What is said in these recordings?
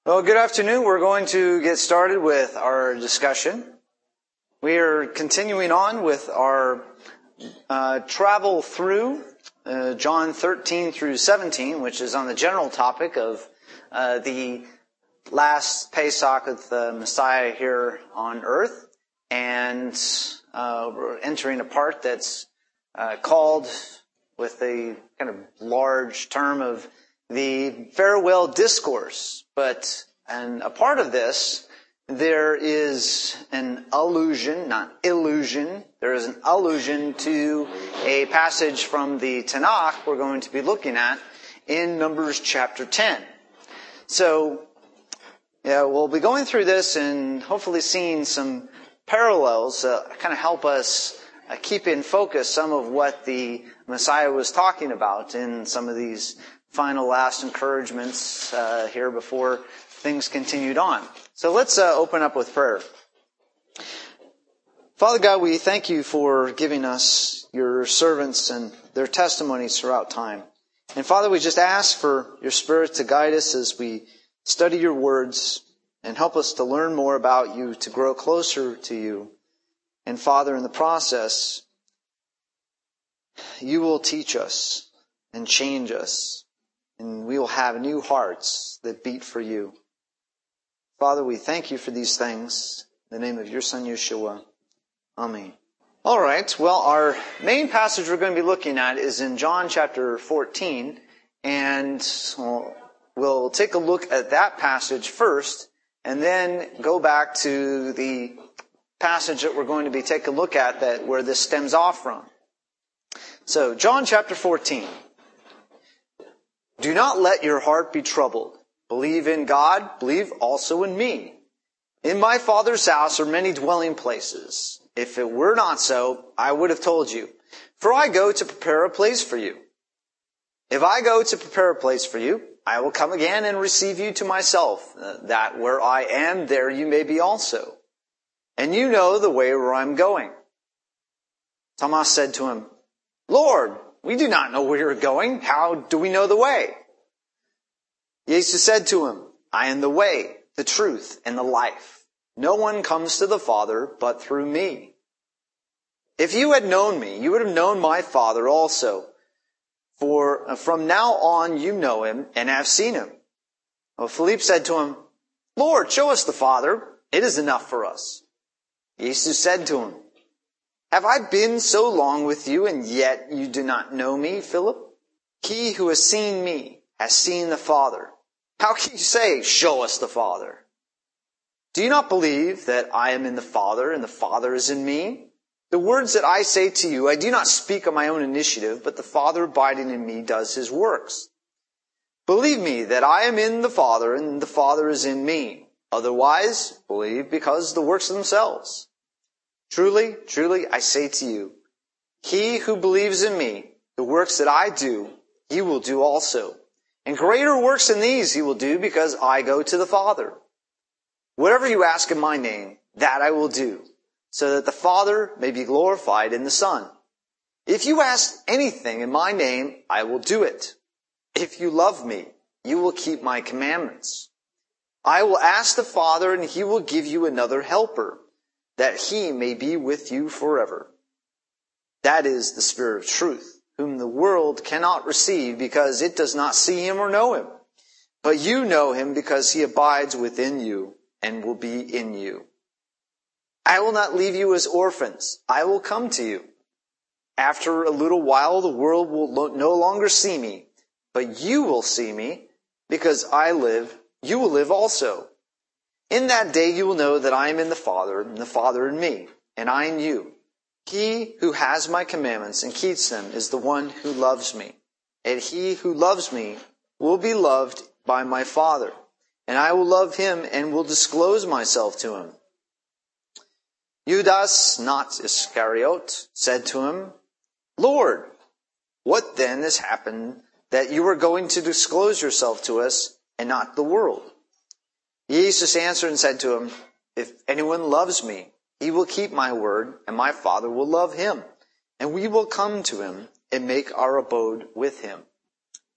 Well, good afternoon. We're going to get started with our discussion. We are continuing on with our travel through John 13 through 17, which is on the general topic of the last Pesach of the Messiah here on earth. And we're entering a part that's called with the kind of large term of the farewell discourse. And a part of this, there is an allusion, not illusion, there is an allusion to a passage from the Tanakh we're going to be looking at in Numbers chapter 10. So, we'll be going through this and hopefully seeing some parallels kind of help us keep in focus some of what the Messiah was talking about in some of these final last encouragements here before things continued on. So let's open up with prayer. Father God, we thank you for giving us your servants and their testimonies throughout time. And Father, we just ask for your Spirit to guide us as we study your words and help us to learn more about you, to grow closer to you. And Father, in the process, you will teach us and change us. And we will have new hearts that beat for you. Father, we thank you for these things. In the name of your Son, Yeshua. Amen. All right. Well, our main passage we're going to be looking at is in John chapter 14. And we'll take a look at that passage first, and then go back to the passage that we're going to be taking a look at where this stems off from. So, John chapter 14. Do not let your heart be troubled. Believe in God, believe also in me. In my Father's house are many dwelling places. If it were not so, I would have told you. For I go to prepare a place for you. If I go to prepare a place for you, I will come again and receive you to myself, that where I am, there you may be also. And you know the way where I'm going. Thomas said to him, Lord, we do not know where you're going. How do we know the way? Jesus said to him, I am the way, the truth, and the life. No one comes to the Father but through me. If you had known me, you would have known my Father also. For from now on you know him and have seen him. Well, Philip said to him, Lord, show us the Father. It is enough for us. Jesus said to him, Have I been so long with you, and yet you do not know me, Philip? He who has seen me has seen the Father. How can you say, show us the Father? Do you not believe that I am in the Father, and the Father is in me? The words that I say to you, I do not speak of my own initiative, but the Father abiding in me does his works. Believe me that I am in the Father, and the Father is in me. Otherwise, believe because the works themselves. Truly, truly, I say to you, he who believes in me, the works that I do, he will do also. And greater works than these he will do, because I go to the Father. Whatever you ask in my name, that I will do, so that the Father may be glorified in the Son. If you ask anything in my name, I will do it. If you love me, you will keep my commandments. I will ask the Father, and he will give you another helper, that he may be with you forever. That is the Spirit of truth, whom the world cannot receive because it does not see him or know him. But you know him because he abides within you and will be in you. I will not leave you as orphans. I will come to you. After a little while, the world will no longer see me, but you will see me, because I live, you will live also. In that day you will know that I am in the Father, and the Father in me, and I in you. He who has my commandments and keeps them is the one who loves me. And he who loves me will be loved by my Father. And I will love him and will disclose myself to him. Judas, not Iscariot, said to him, Lord, what then has happened that you are going to disclose yourself to us and not the world? Jesus answered and said to him, If anyone loves me, he will keep my word, and my Father will love him, and we will come to him and make our abode with him.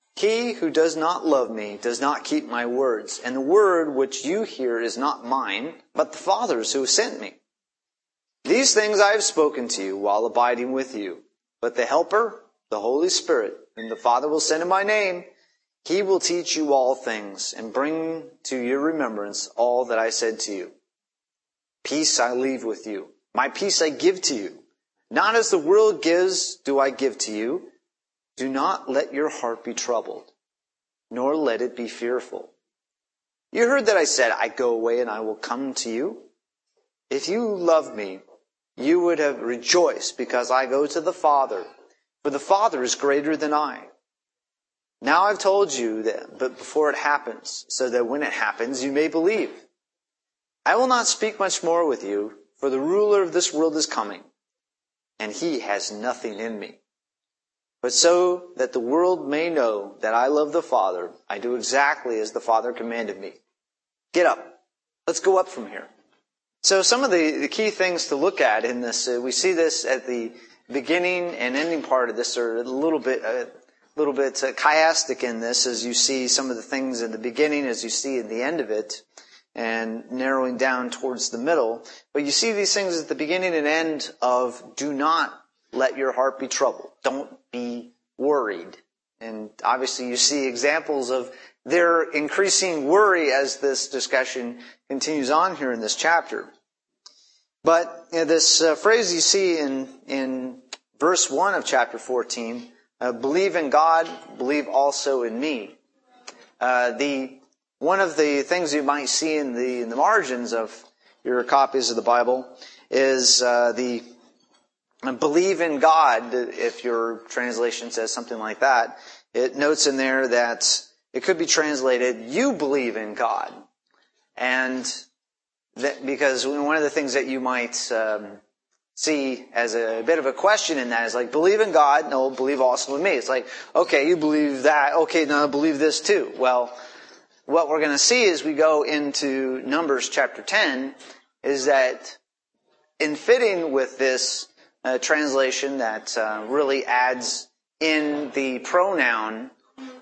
He who does not love me does not keep my words, and the word which you hear is not mine, but the Father's who sent me. These things I have spoken to you while abiding with you. But the Helper, the Holy Spirit, whom the Father will send in my name, he will teach you all things and bring to your remembrance all that I said to you. Peace I leave with you. My peace I give to you. Not as the world gives do I give to you. Do not let your heart be troubled, nor let it be fearful. You heard that I said, I go away and I will come to you. If you loved me, you would have rejoiced because I go to the Father, for the Father is greater than I. Now I've told you that, but before it happens, so that when it happens, you may believe. I will not speak much more with you, for the ruler of this world is coming, and he has nothing in me. But so that the world may know that I love the Father, I do exactly as the Father commanded me. Get up. Let's go up from here. So some of the key things to look at in this, we see this at the beginning and ending part of this are a little bit chiastic in this, as you see some of the things in the beginning, as you see at the end of it, and narrowing down towards the middle. But you see these things at the beginning and end of do not let your heart be troubled. Don't be worried. And obviously you see examples of their increasing worry as this discussion continues on here in this chapter. But this phrase you see in verse 1 of chapter 14, believe in God, believe also in me. One of the things you might see in the margins of your copies of the Bible is the believe in God. If your translation says something like that, it notes in there that it could be translated, you believe in God. And that, because one of the things that you might see as a bit of a question in that is like, believe in God, no, believe also in me. It's like, okay, you believe that, okay, now believe this too. Well, what we're going to see as we go into Numbers chapter 10 is that in fitting with this translation that really adds in the pronoun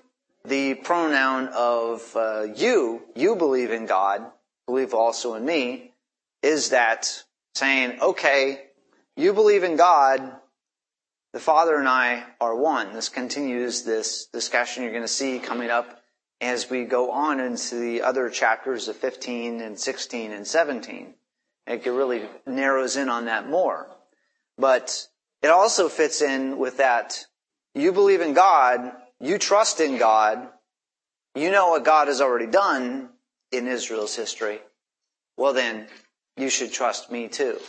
of you believe in God, believe also in me, is that saying, okay, you believe in God, the Father and I are one. This continues this discussion you're going to see coming up as we go on into the other chapters of 15 and 16 and 17. It really narrows in on that more. But it also fits in with that you believe in God, you trust in God, you know what God has already done in Israel's history. Well then, you should trust me too.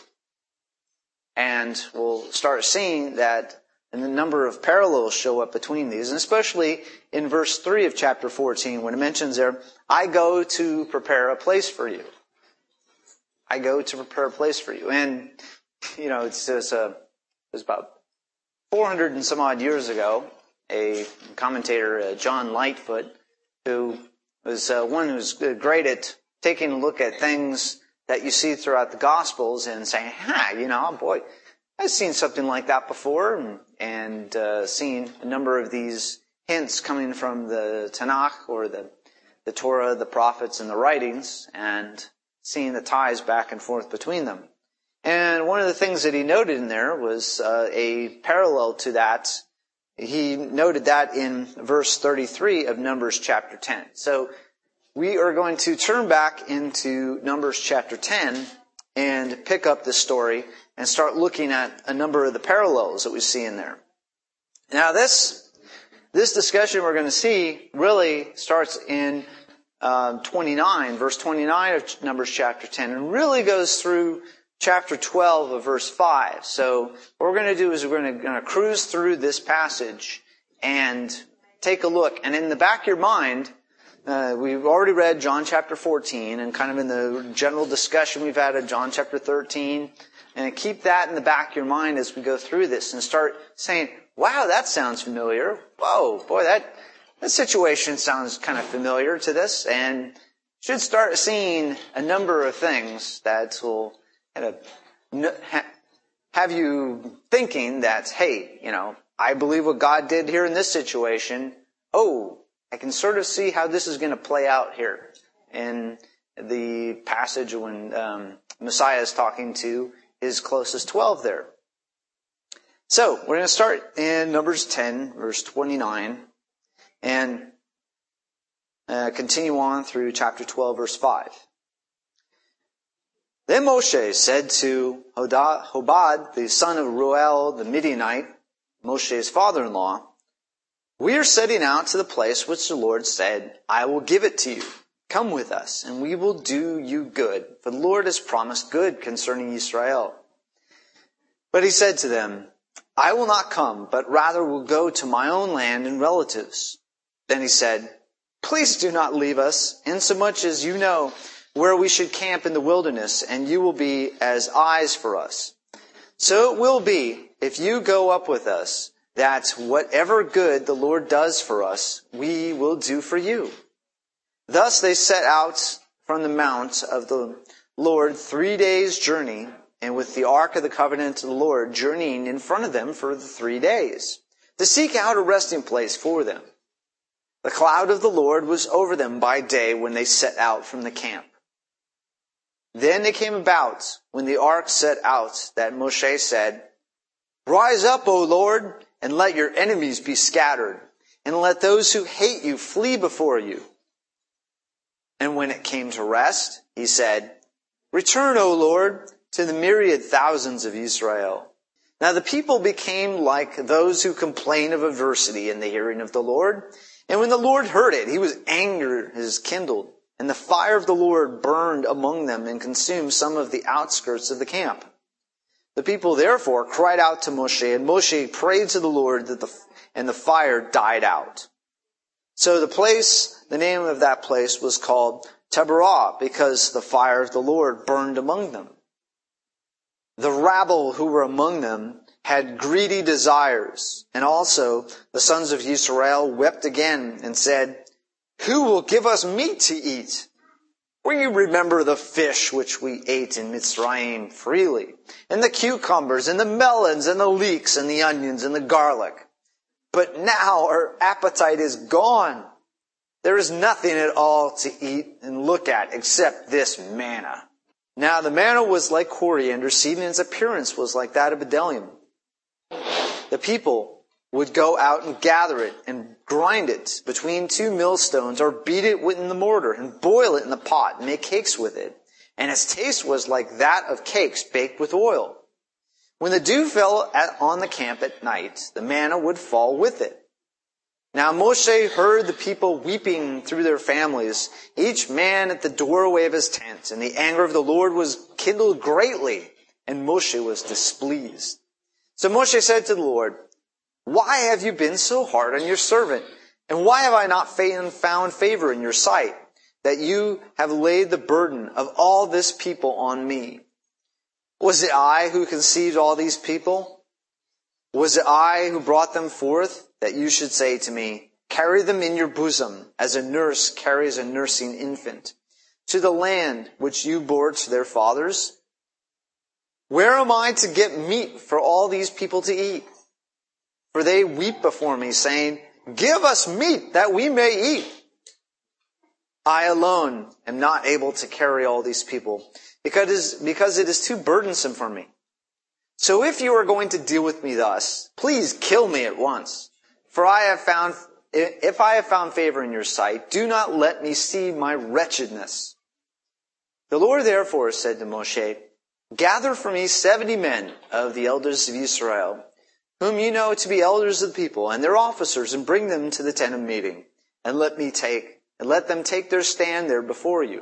And we'll start seeing that and the number of parallels show up between these, and especially in verse 3 of chapter 14 when it mentions there, I go to prepare a place for you. I go to prepare a place for you. And, it was about 400 and some odd years ago, a commentator, John Lightfoot, who was one who's great at taking a look at things that you see throughout the Gospels and saying, boy, I've seen something like that before, and seen a number of these hints coming from the Tanakh or the Torah, the prophets, and the writings, and seeing the ties back and forth between them. And one of the things that he noted in there was a parallel to that. He noted that in verse 33 of Numbers chapter 10. So we are going to turn back into Numbers chapter 10 and pick up this story and start looking at a number of the parallels that we see in there. Now this discussion we're going to see really starts in verse 29 of Numbers chapter 10, and really goes through chapter 12 of verse 5. So what we're going to do is we're going to cruise through this passage and take a look. And in the back of your mind, we've already read John chapter 14, and kind of in the general discussion we've had of John chapter 13. And keep that in the back of your mind as we go through this and start saying, wow, that sounds familiar. Whoa, boy, that situation sounds kind of familiar to this. And should start seeing a number of things that will kind of have you thinking that, hey, I believe what God did here in this situation. Oh, I can sort of see how this is going to play out here in the passage when Messiah is talking to his closest 12 there. So, we're going to start in Numbers 10, verse 29, and continue on through chapter 12, verse 5. Then Moshe said to Hobad, the son of Reuel the Midianite, Moshe's father-in-law, "We are setting out to the place which the Lord said, 'I will give it to you. Come with us, and we will do you good, for the Lord has promised good concerning Israel.' But he said to them, 'I will not come, but rather will go to my own land and relatives.' Then he said, 'Please do not leave us, insomuch as you know where we should camp in the wilderness, and you will be as eyes for us. So it will be, if you go up with us, that whatever good the Lord does for us, we will do for you.' Thus they set out from the mount of the Lord 3 days' journey, and with the ark of the covenant of the Lord journeying in front of them for the 3 days, to seek out a resting place for them. The cloud of the Lord was over them by day when they set out from the camp. Then it came about, when the ark set out, that Moshe said, 'Rise up, O Lord, and let your enemies be scattered, and let those who hate you flee before you.' And when it came to rest, he said, 'Return, O Lord, to the myriad thousands of Israel.' Now the people became like those who complain of adversity in the hearing of the Lord. And when the Lord heard it, his anger is kindled, and the fire of the Lord burned among them and consumed some of the outskirts of the camp. The people therefore cried out to Moshe, and Moshe prayed to the Lord, and the fire died out. So the name of that place was called Taberah, because the fire of the Lord burned among them. The rabble who were among them had greedy desires, and also the sons of Israel wept again and said, 'Who will give us meat to eat? We remember the fish which we ate in Mitzrayim freely, and the cucumbers, and the melons, and the leeks, and the onions, and the garlic. But now our appetite is gone. There is nothing at all to eat and look at except this manna.' Now the manna was like coriander seed, and its appearance was like that of bdellium. The people would go out and gather it and grind it between 2 millstones, or beat it in the mortar and boil it in the pot and make cakes with it. And its taste was like that of cakes baked with oil. When the dew fell on the camp at night, the manna would fall with it. Now Moshe heard the people weeping through their families, each man at the doorway of his tent, and the anger of the Lord was kindled greatly, and Moshe was displeased. So Moshe said to the Lord, 'Why have you been so hard on your servant? And why have I not found favor in your sight, that you have laid the burden of all this people on me? Was it I who conceived all these people? Was it I who brought them forth, that you should say to me, carry them in your bosom, as a nurse carries a nursing infant, to the land which you bore to their fathers? Where am I to get meat for all these people to eat? For they weep before me, saying, give us meat that we may eat. I alone am not able to carry all these people, because it is too burdensome for me. So if you are going to deal with me thus, please kill me at once. For if I have found favor in your sight, do not let me see my wretchedness. The Lord therefore said to Moshe, gather for me 70 men of the elders of Israel, whom you know to be elders of the people, and their officers, and bring them to the tent of meeting, and let them take their stand there before you.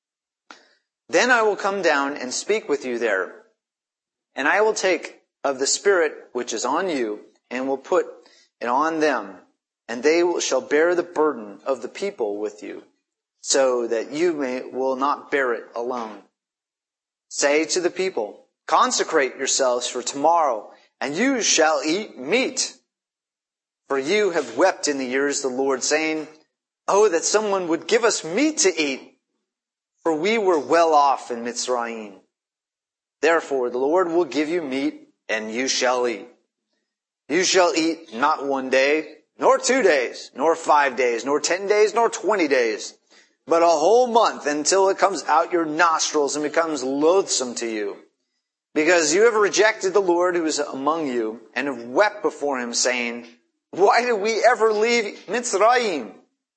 Then I will come down and speak with you there, and I will take of the Spirit which is on you, and will put it on them, and they shall bear the burden of the people with you, so that you will not bear it alone. Say to the people, consecrate yourselves for tomorrow, and you shall eat meat. For you have wept in the ears of the Lord, saying, oh, that someone would give us meat to eat, for we were well off in Mitzrayim. Therefore the Lord will give you meat, and you shall eat. You shall eat not one day, nor 2 days, nor 5 days, nor 10 days, nor 20 days, but a whole month until it comes out your nostrils and becomes loathsome to you. Because you have rejected the Lord who is among you and have wept before him, saying, why did we ever leave Mitzrayim?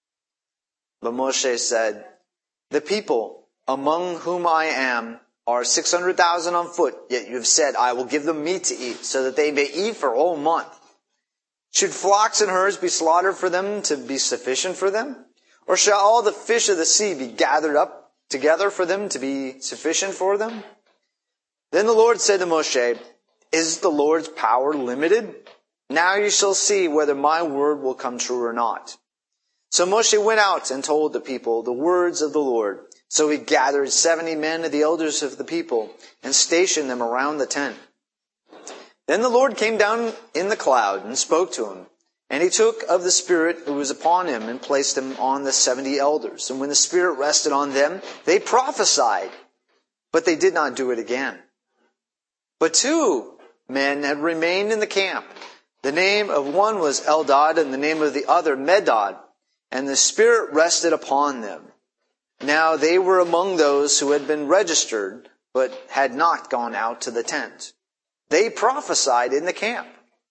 But Moshe said, the people among whom I am are 600,000 on foot, yet you have said, I will give them meat to eat, so that they may eat for a whole month. Should flocks and herds be slaughtered for them to be sufficient for them? Or shall all the fish of the sea be gathered up together for them to be sufficient for them? Then the Lord said to Moshe, is the Lord's power limited? Now you shall see whether my word will come true or not. So Moshe went out and told the people the words of the Lord. So he gathered 70 men of the elders of the people and stationed them around the tent. Then the Lord came down in the cloud and spoke to him. And he took of the Spirit who was upon him and placed him on the 70 elders. And when the Spirit rested on them, they prophesied, but they did not do it again. But 2 men had remained in the camp. The name of one was Eldad and the name of the other Medad. And the Spirit rested upon them. Now they were among those who had been registered, but had not gone out to the tent. They prophesied in the camp.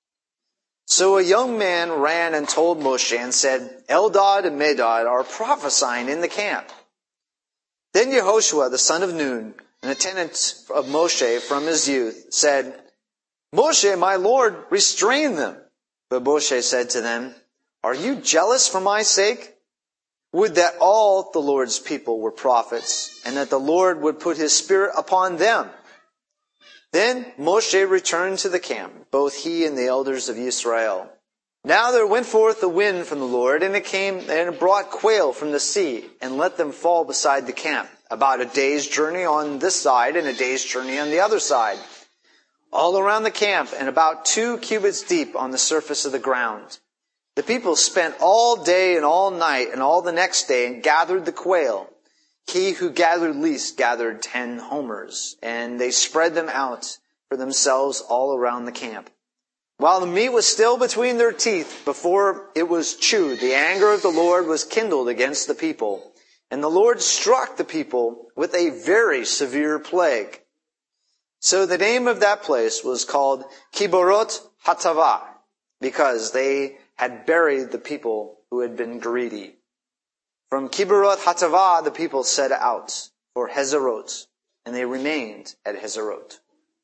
So a young man ran and told Moshe and said, Eldad and Medad are prophesying in the camp. Then Yehoshua, the son of Nun, an attendant of Moshe from his youth, said, Moshe, my Lord, restrain them. But Moshe said to them, are you jealous for my sake? Would that all the Lord's people were prophets, and that the Lord would put his Spirit upon them. Then Moshe returned to the camp, both he and the elders of Israel. Now there went forth the wind from the Lord, and it came and it brought quail from the sea, and let them fall beside the camp, about a day's journey on this side, and a day's journey on the other side, all around the camp, and about 2 cubits deep on the surface of the ground. The people spent all day and all night and all the next day and gathered the quail. He who gathered least gathered 10 homers, and they spread them out for themselves all around the camp. While the meat was still between their teeth before it was chewed, the anger of the Lord was kindled against the people, and the Lord struck the people with a very severe plague. So the name of that place was called Kiborot Hatava, because they had buried the people who had been greedy. From Kiborot Hatava, the people set out for Hazerot, and they remained at Hazerot.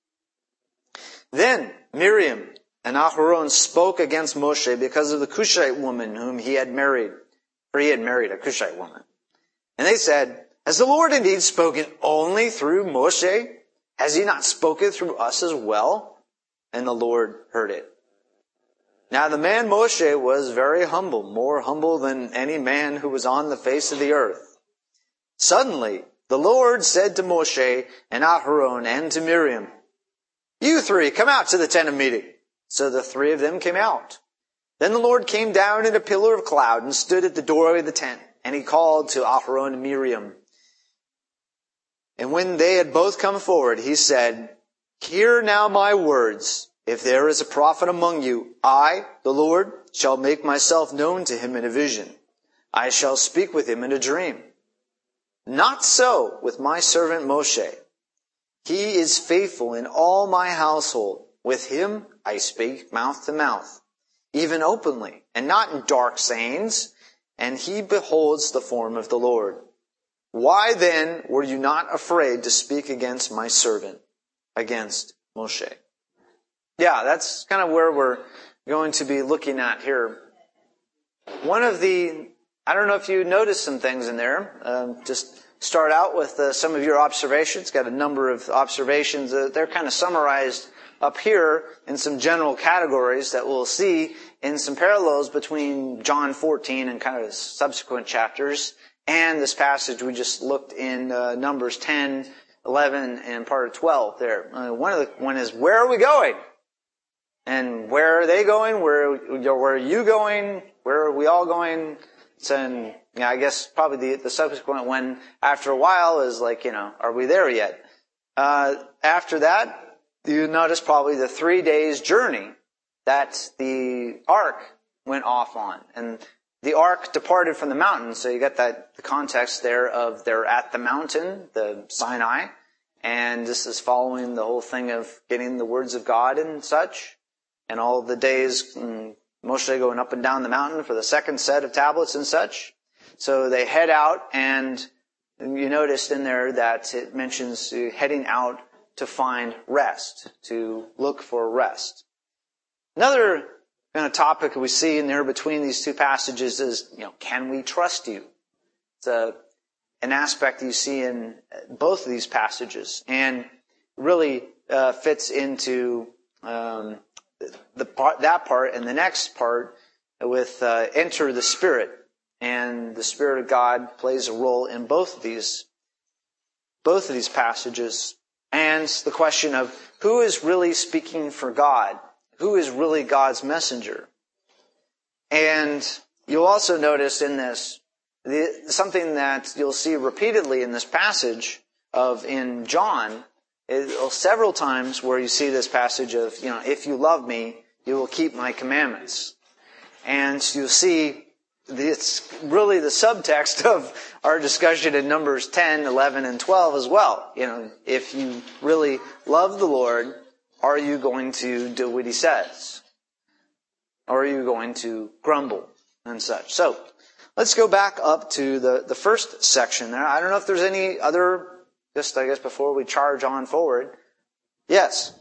Then Miriam and Aharon spoke against Moshe because of the Cushite woman whom he had married, for he had married a Cushite woman. And they said, has the Lord indeed spoken only through Moshe? Has he not spoken through us as well? And the Lord heard it. Now the man Moshe was very humble, more humble than any man who was on the face of the earth. Suddenly the Lord said to Moshe and Aharon and to Miriam, you 3 come out to the tent of meeting. So the 3 of them came out. Then the Lord came down in a pillar of cloud and stood at the doorway of the tent, and he called to Aharon and Miriam. And when they had both come forward, he said, hear now my words. If there is a prophet among you, I, the Lord, shall make myself known to him in a vision. I shall speak with him in a dream. Not so with my servant Moshe. He is faithful in all my household. With him I speak mouth to mouth, even openly, and not in dark sayings, and he beholds the form of the Lord. Why then were you not afraid to speak against my servant, against Moshe? Yeah, that's kind of where we're going to be looking at here. One of the, I don't know if you noticed some things in there. Just start out with some of your observations. Got a number of observations. They're kind of summarized up here in some general categories that we'll see in some parallels between John 14 and kind of subsequent chapters and this passage we just looked in Numbers 10, 11, and part of 12 there. One is, where are we going? And where are they going? Where are you going? Where are we all going? So, I guess probably the subsequent one after a while is like, are we there yet? After that, you notice probably the 3 days journey that the ark went off on. And the ark departed from the mountain, so you got the context there of they're at the mountain, the Sinai, and this is following the whole thing of getting the words of God and such, and all the days, Moshe going up and down the mountain for the second set of tablets and such. So they head out, and you noticed in there that it mentions heading out to find rest, to look for rest. Another kind of topic we see in there between these two passages is, can we trust you? It's an aspect you see in both of these passages, and really fits into that part and the next part with enter the Spirit. And the Spirit of God plays a role in both of these passages. And the question of who is really speaking for God? Who is really God's messenger? And you'll also notice in this, something that you'll see repeatedly in this passage in John, several times where you see this passage of, if you love me, you will keep my commandments. And you'll see it's really the subtext of our discussion in Numbers 10, 11, and 12 as well. If you really love the Lord, are you going to do what He says? Or are you going to grumble and such? So, let's go back up to the first section there. I don't know if there's any other, just I guess before we charge on forward. Yes?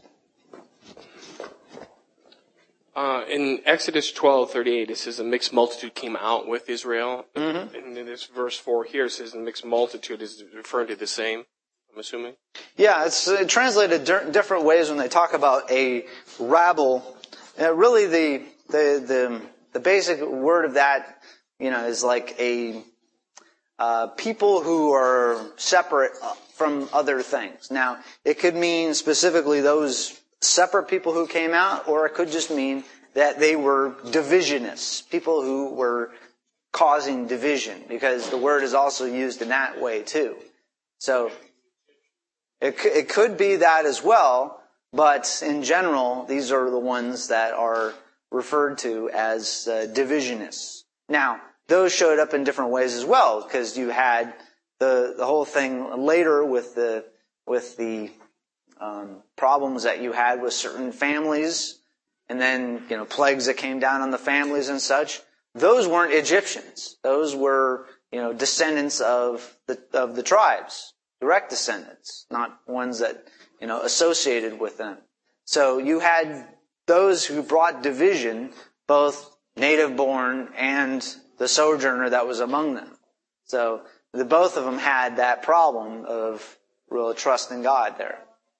In Exodus 12:38, it says a mixed multitude came out with Israel. Mm-hmm. And in this verse 4 here, it says the mixed multitude is referring to the same, I'm assuming? Yeah, it's translated different ways when they talk about a rabble. Really, the basic word of that, is like a people who are separate from other things. Now, it could mean specifically those separate people who came out, or it could just mean that they were divisionists, people who were causing division, because the word is also used in that way too. So it could be that as well, but in general, these are the ones that are referred to as divisionists. Now, those showed up in different ways as well, because you had the whole thing later with the problems that you had with certain families, and then, plagues that came down on the families and such. Those weren't Egyptians. Those were, descendants of the tribes, direct descendants, not ones that, associated with them. So you had those who brought division, both native born and the sojourner that was among them. So both of them had that problem of real trust in God there.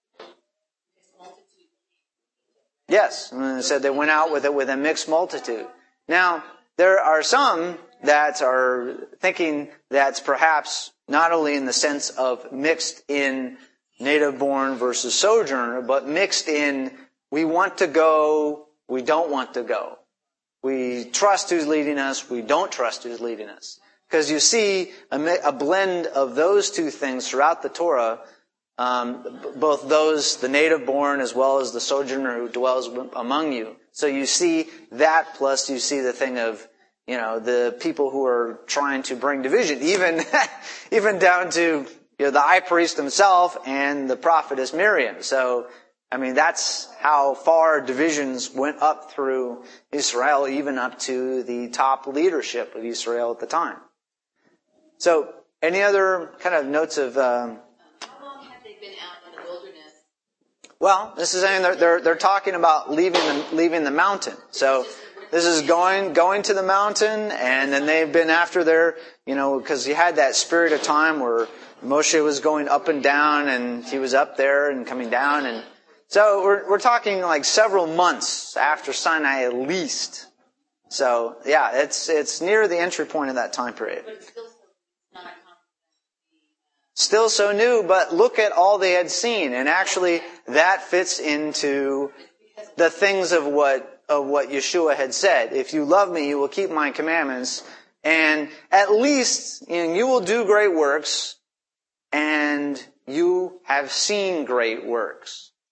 Yes, and it said they went out with a mixed multitude. Now, there are some that are thinking that's perhaps not only in the sense of mixed in native born versus sojourner, but mixed in we want to go, we don't want to go. We trust who's leading us, we don't trust who's leading us. Because you see a blend of those two things throughout the Torah, both those, the native born as well as the sojourner who dwells among you. So you see that, plus you see the thing of, the people who are trying to bring division, even down to, the high priest himself and the prophetess Miriam. So, that's how far divisions went up through Israel, even up to the top leadership of Israel at the time. So, any other kind of notes of, how long have they been out in the wilderness? Well, this is saying they're talking about leaving the mountain. So this is going to the mountain, and then they've been after their, because you had that period of time where Moshe was going up and down, and he was up there and coming down, and so we're talking like several months after Sinai at least. So yeah, it's near the entry point of that time period. But it's still not Still so new, but look at all they had seen, and actually that fits into the things of what Yeshua had said. If you love me, you will keep my commandments, and at least you will do great works, and you have seen great works.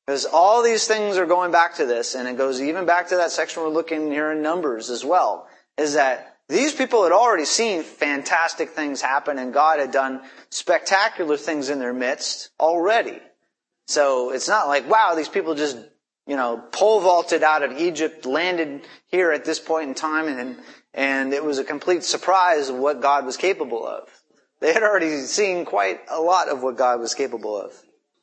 Because all these things are going back to this, and it goes even back to that section we're looking here in Numbers as well, is that these people had already seen fantastic things happen, and God had done spectacular things in their midst already. So it's not like, wow, these people just, pole vaulted out of Egypt, landed here at this point in time, and it was a complete surprise of what God was capable of. They had already seen quite a lot of what God was capable of.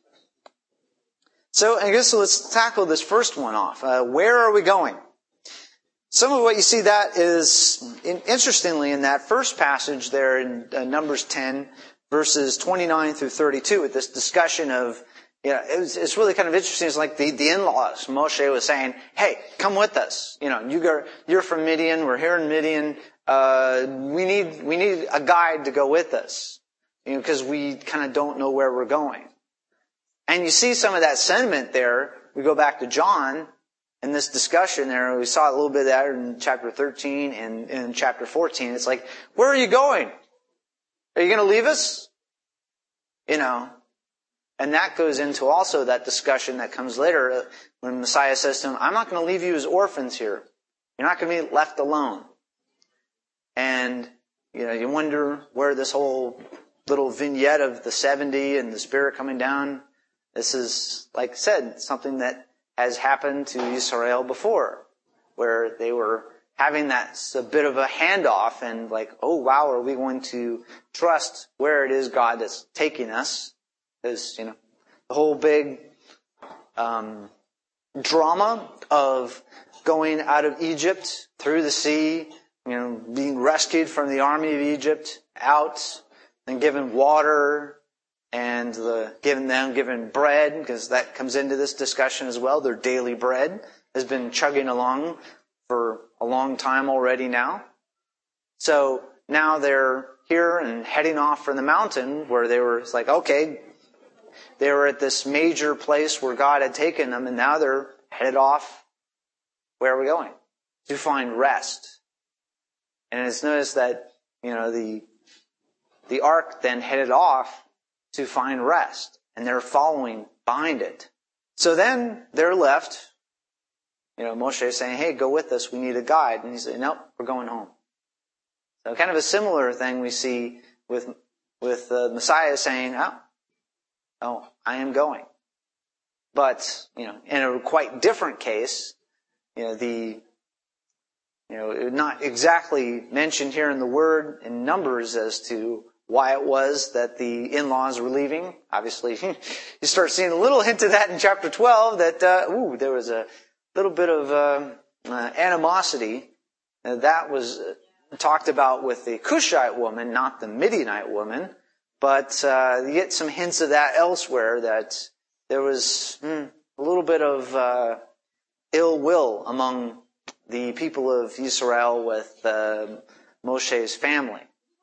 So I guess let's tackle this first one off. Where are we going? Some of what you see that is, interestingly, in that first passage there in Numbers 10, verses 29 through 32, with this discussion of, it's really kind of interesting. It's like the in-laws. Moshe was saying, hey, come with us. You're from Midian. We're here in Midian. We need a guide to go with us. Because we kind of don't know where we're going. And you see some of that sentiment there. We go back to John in this discussion there. We saw a little bit of that in chapter 13 and in chapter 14. It's like, where are you going? Are you going to leave us? And that goes into also that discussion that comes later when Messiah says to him, I'm not going to leave you as orphans here. You're not going to be left alone. And, you wonder where this whole little vignette of the 70 and the Spirit coming down. This is, like I said, something that has happened to Israel before, where they were having a bit of a handoff and like, oh wow, are we going to trust where it is God that's taking us? Because, the whole big drama of going out of Egypt through the sea, being rescued from the army of Egypt, out, and given water, and given bread, because that comes into this discussion as well. Their daily bread has been chugging along for a long time already now. So now they're here and heading off from the mountain where it's like, okay, they were at this major place where God had taken them, and now they're headed off. Where are we going? To find rest. And it's noticed that, the ark then headed off to find rest, and they're following behind it. So then they're left, Moshe is saying, hey, go with us, we need a guide. And he said, nope, we're going home. So kind of a similar thing we see with Messiah saying, oh, I am going. But, in a quite different case, not exactly mentioned here in the Word in Numbers as to why it was that the in-laws were leaving. Obviously, you start seeing a little hint of that in chapter 12, that, there was a little bit of animosity. That was talked about with the Cushite woman, not the Midianite woman. But you get some hints of that elsewhere, that there was a little bit of ill will among the people of Israel with Moshe's family.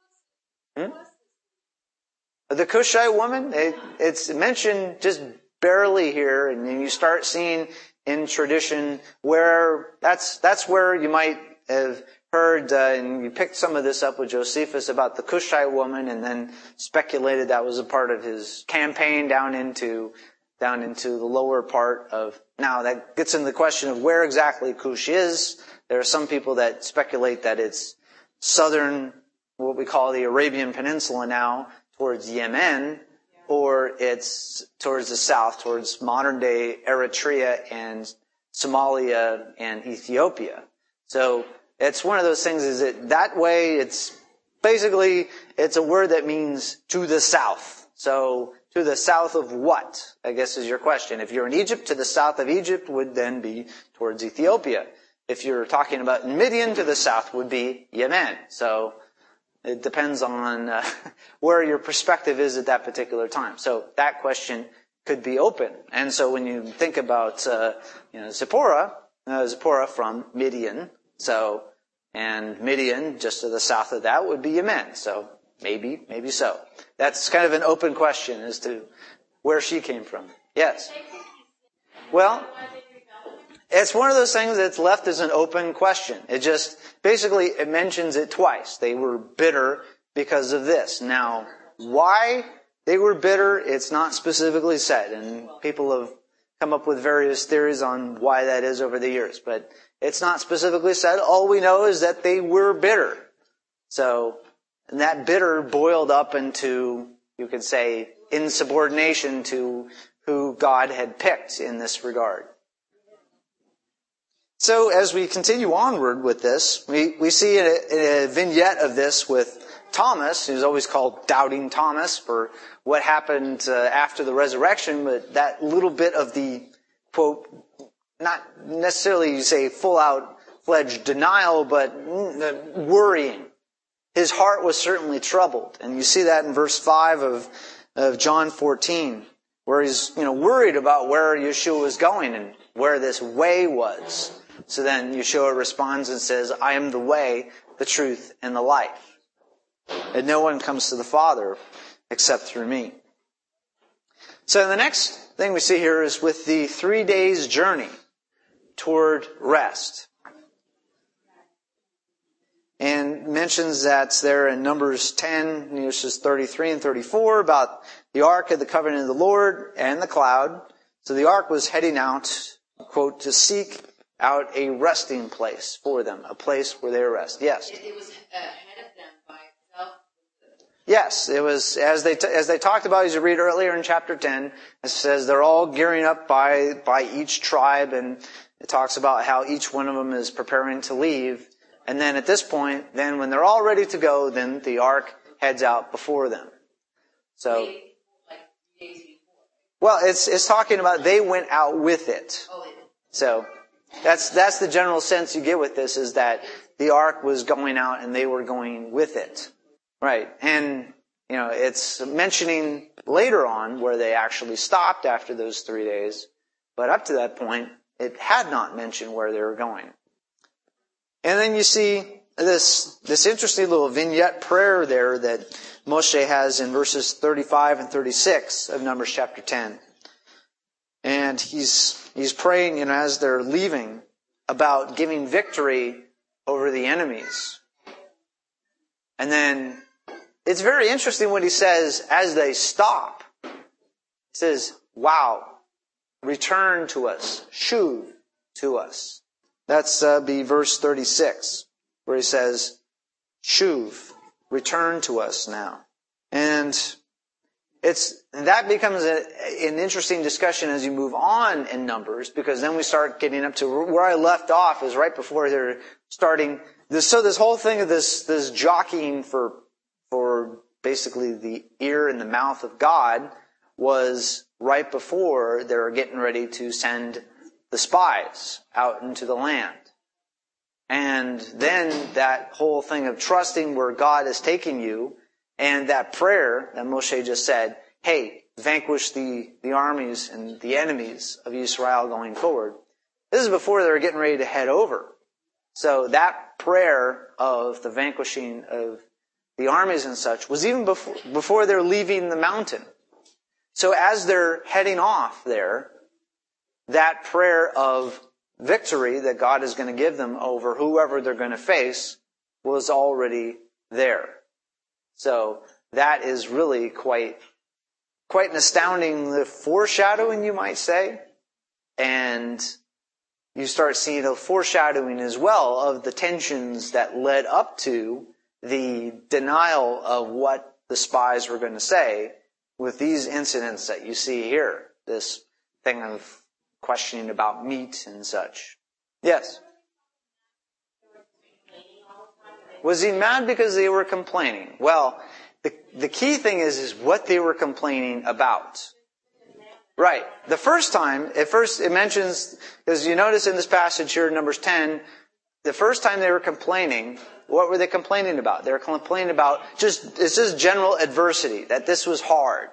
The Cushite woman, it's mentioned just barely here, and then you start seeing in tradition where that's where you might have heard, and you picked some of this up with Josephus about the Cushite woman, and then speculated that was a part of his campaign down into the lower part of. Now that gets into the question of where exactly Cush is. There are some people that speculate that it's southern, what we call the Arabian Peninsula now, towards Yemen, or it's towards the south, towards modern day Eritrea and Somalia and Ethiopia. So it's one of those things, is that way, it's basically, it's a word that means to the south. So to the south of what, I guess is your question. If you're in Egypt, to the south of Egypt would then be towards Ethiopia. If you're talking about Midian, to the south would be Yemen. So it depends on where your perspective is at that particular time. So that question could be open. And so when you think about, Zipporah from Midian, and Midian, just to the south of that, would be Yemen. So maybe so. That's kind of an open question as to where she came from. Yes? Well, it's one of those things that's left as an open question. It just, basically, it mentions it twice. They were bitter because of this. Now, why they were bitter, it's not specifically said. And people have come up with various theories on why that is over the years, but it's not specifically said. All we know is that they were bitter. So, and that bitter boiled up into, you could say, insubordination to who God had picked in this regard. So as we continue onward with this, we see a vignette of this with Thomas, who's always called Doubting Thomas, for what happened after the resurrection, but that little bit of the, quote, not necessarily you say full-out fledged denial, but worrying. His heart was certainly troubled. And you see that in verse 5 of John 14, where he's worried about where Yeshua was going and where this way was. So then Yeshua responds and says, I am the way, the truth, and the life. And no one comes to the Father except through me. So the next thing we see here is with the 3 days journey toward rest. And mentions that's there in Numbers 10, verses 33 and 34, about the Ark of the Covenant of the Lord and the cloud. So the Ark was heading out, quote, to seek out a resting place for them, a place where they rest. Yes? It was ahead of them by itself. Yes, it was, as they talked about, as you read earlier in chapter 10, it says they're all gearing up by each tribe, and it talks about how each one of them is preparing to leave. And then at this point, then when they're all ready to go, then the ark heads out before them. So, Like 3 days before. well, it's talking about they went out with it. Oh, it So, that's the general sense you get with this, is that the ark was going out and they were going with it. Right. And, it's mentioning later on where they actually stopped after those 3 days. But up to that point, it had not mentioned where they were going. And then you see this interesting little vignette prayer there that Moshe has in verses 35 and 36 of Numbers chapter 10. And he's praying, as they're leaving, about giving victory over the enemies. And then it's very interesting what he says as they stop. He says, wow, return to us, shuv to us. That's be verse 36, where he says, shuv, return to us now. And that becomes an interesting discussion as you move on in Numbers, because then we start getting up to where I left off is right before they're starting. So this whole thing of this jockeying for basically the ear and the mouth of God was right before they were getting ready to send the spies out into the land. And then that whole thing of trusting where God is taking you, and that prayer that Moshe just said, hey, vanquish the armies and the enemies of Israel going forward. This is before they were getting ready to head over. So that prayer of the vanquishing of the armies and such was even before they're leaving the mountain. So as they're heading off there, that prayer of victory that God is going to give them over whoever they're going to face was already there. So that is really quite an astounding foreshadowing, you might say. And you start seeing a foreshadowing as well of the tensions that led up to the denial of what the spies were going to say with these incidents that you see here. This thing of questioning about meat and such. Yes? Was he mad because they were complaining? Well, the key thing is what they were complaining about. Right. The first time, it mentions, because you notice in this passage here in Numbers 10, the first time they were complaining, what were they complaining about? They were complaining about it's just general adversity, that this was hard.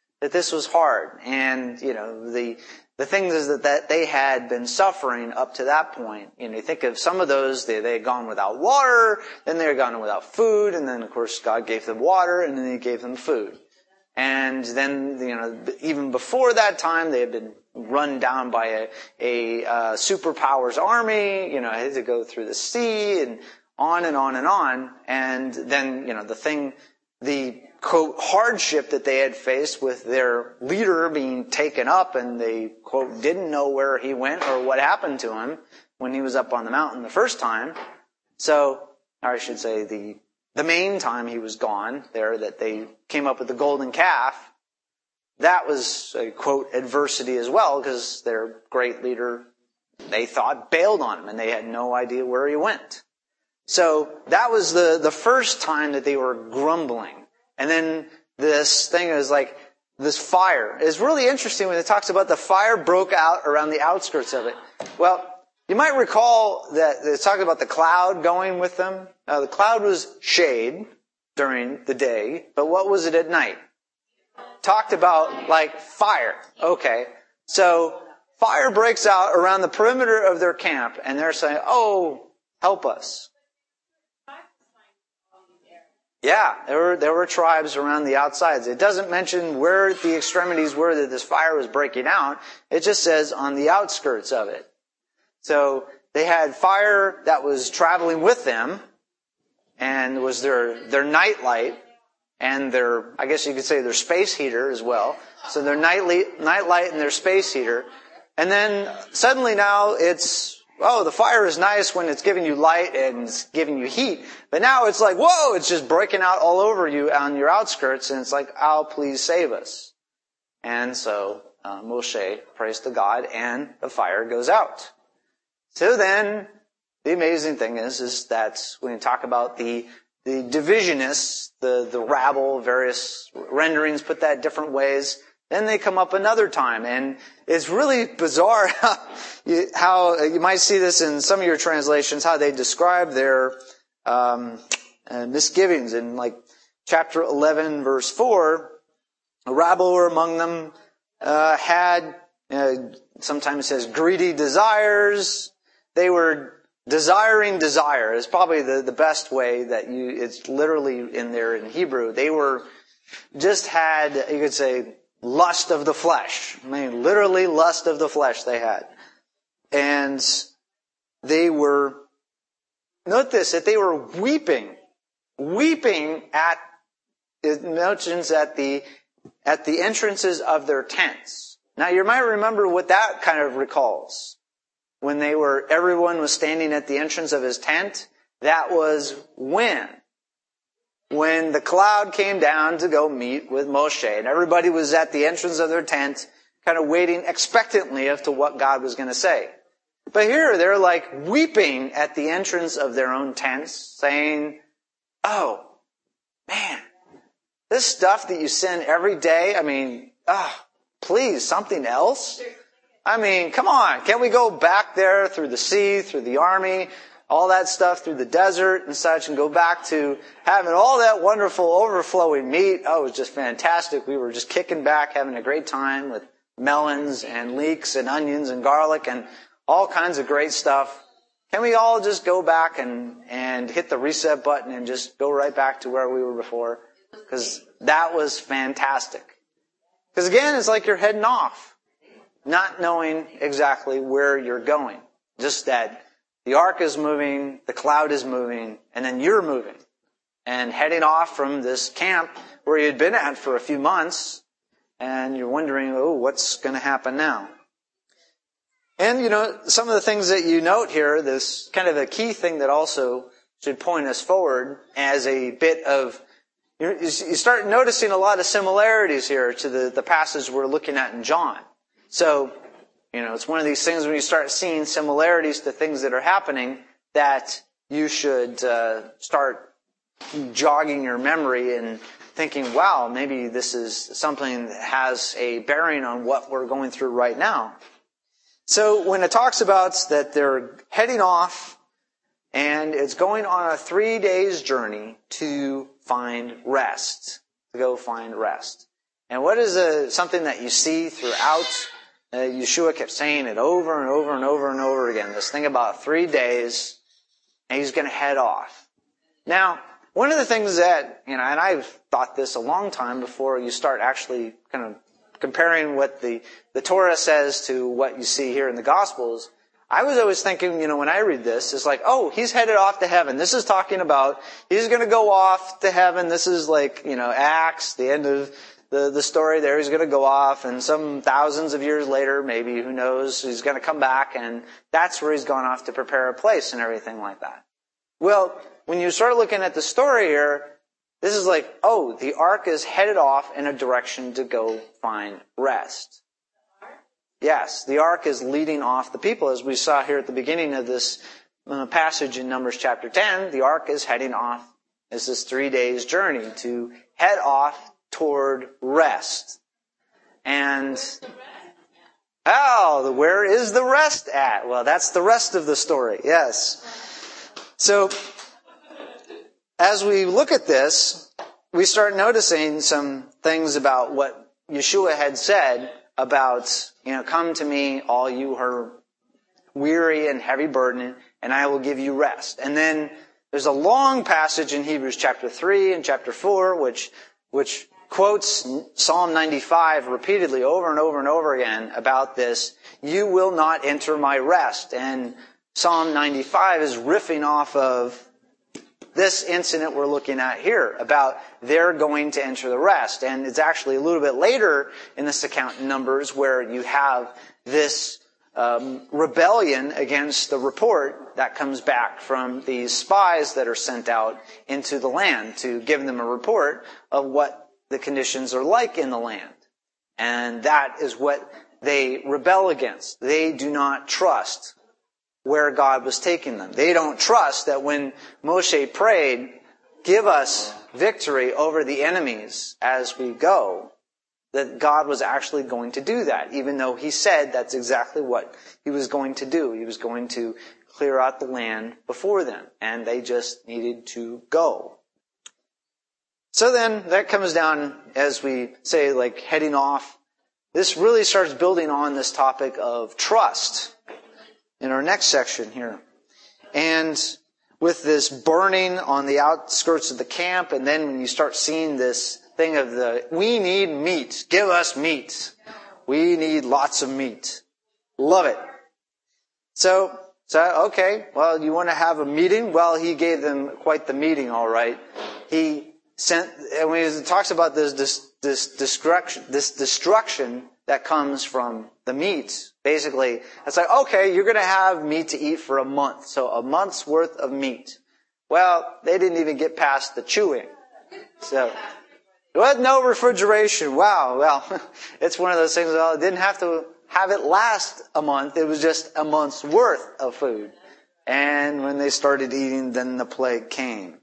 And, the things is that they had been suffering up to that point. You think of some of those, they had gone without water, then they had gone without food, and then of course God gave them water, and then He gave them food. And then, even before that time, they had been run down by a superpowers army, had to go through the sea, and on and on and on. And then, the quote, hardship that they had faced with their leader being taken up, and they, quote, didn't know where he went or what happened to him when he was up on the mountain the first time. So, or I should say the main time he was gone there, that they came up with the golden calf, that was a, quote, adversity as well, because their great leader, they thought, bailed on him, and they had no idea where he went. So that was the first time that they were grumbling. And then this thing is like, this fire is really interesting when it talks about the fire broke out around the outskirts of it. Well, you might recall that it's talking about the cloud going with them. Now, the cloud was shade during the day, but what was it at night? Talked about like fire. Okay. So fire breaks out around the perimeter of their camp, and they're saying, oh, help us. Yeah, there were tribes around the outsides. It doesn't mention where the extremities were that this fire was breaking out. It just says on the outskirts of it. So they had fire that was traveling with them, and was their night light, and their, I guess you could say, their space heater as well. So their night light and their space heater. And then suddenly now it's, oh, the fire is nice when it's giving you light and it's giving you heat. But now it's like, whoa, it's just breaking out all over you on your outskirts, and it's like, oh, please save us. And so Moshe prays to God, and the fire goes out. So then, the amazing thing is that when you talk about the divisionists, the rabble, various renderings put that different ways, then they come up another time. And it's really bizarre how you might see this in some of your translations, how they describe their misgivings. In like chapter 11, verse 4, a rabble were among them, had, sometimes it says greedy desires. They were desiring desire is probably the best way that it's literally in there in Hebrew. They just had, you could say, lust of the flesh. I mean, literally lust of the flesh they had. And they were, note this, that they were weeping at, it mentions at the entrances of their tents. Now you might remember what that kind of recalls. When everyone was standing at the entrance of his tent, that was when the cloud came down to go meet with Moshe, and everybody was at the entrance of their tent, kind of waiting expectantly as to what God was going to say. But here, they're like weeping at the entrance of their own tents, saying, oh, man, this stuff that you send every day, I mean, please, something else? I mean, come on, can't we go back there through the sea, through the army, all that stuff, through the desert and such, and go back to having all that wonderful overflowing meat? Oh, it was just fantastic. We were just kicking back, having a great time with melons and leeks and onions and garlic and all kinds of great stuff. Can we all just go back and hit the reset button and just go right back to where we were before? Because that was fantastic. Because again, it's like you're heading off, not knowing exactly where you're going. Just that the ark is moving, the cloud is moving, and then you're moving. And heading off from this camp where you had been at for a few months, and you're wondering, oh, what's going to happen now? And, some of the things that you note here, this kind of a key thing that also should point us forward as a bit of, you start noticing a lot of similarities here to the passage we're looking at in John. So, it's one of these things when you start seeing similarities to things that are happening that you should start jogging your memory and thinking, wow, maybe this is something that has a bearing on what we're going through right now. So when it talks about that they're heading off and it's going on a 3 days journey to find rest, to go find rest. And what is something that you see throughout? Yeshua kept saying it over and over and over and over again. This thing about 3 days, and he's going to head off. Now, one of the things that, and I've thought this a long time before you start actually kind of comparing what the Torah says to what you see here in the Gospels, I was always thinking, when I read this, it's like, oh, he's headed off to heaven. This is talking about he's going to go off to heaven. This is like, Acts, the end of the story there. He's going to go off, and some thousands of years later, maybe, who knows, he's going to come back, and that's where he's gone off to prepare a place and everything like that. Well, when you start looking at the story here, this is like, oh, the ark is headed off in a direction to go find rest. Yes, the ark is leading off the people. As we saw here at the beginning of this passage in Numbers chapter 10, the ark is heading off. It's this 3 days journey to head off toward rest. And, where is the rest at? Well, that's the rest of the story, yes. So, as we look at this, we start noticing some things about what Yeshua had said about, come to me, all you who are weary and heavy burden, and I will give you rest. And then there's a long passage in Hebrews chapter 3 and chapter 4, which quotes Psalm 95 repeatedly over and over and over again about this. You will not enter my rest. And Psalm 95 is riffing off of this incident we're looking at here about they're going to enter the rest. And it's actually a little bit later in this account in Numbers where you have this rebellion against the report that comes back from these spies that are sent out into the land to give them a report of what the conditions are like in the land. And that is what they rebel against. They do not trust where God was taking them. They don't trust that when Moshe prayed, give us victory over the enemies as we go, that God was actually going to do that, even though he said that's exactly what he was going to do. He was going to clear out the land before them, and they just needed to go. So then that comes down, as we say, like heading off. This really starts building on this topic of trust in our next section here. And with this burning on the outskirts of the camp, and then when you start seeing this thing of we need meat. Give us meat. We need lots of meat. Love it. So okay, well, you want to have a meeting? Well, he gave them quite the meeting, all right. He sent, and when he talks about this destruction that comes from the meat, basically, it's like, okay, you're going to have meat to eat for a month. So a month's worth of meat. Well, they didn't even get past the chewing. So there was no refrigeration. Wow, well, it's one of those things, well, it didn't have to have it last a month. It was just a month's worth of food. And when they started eating, then the plague came.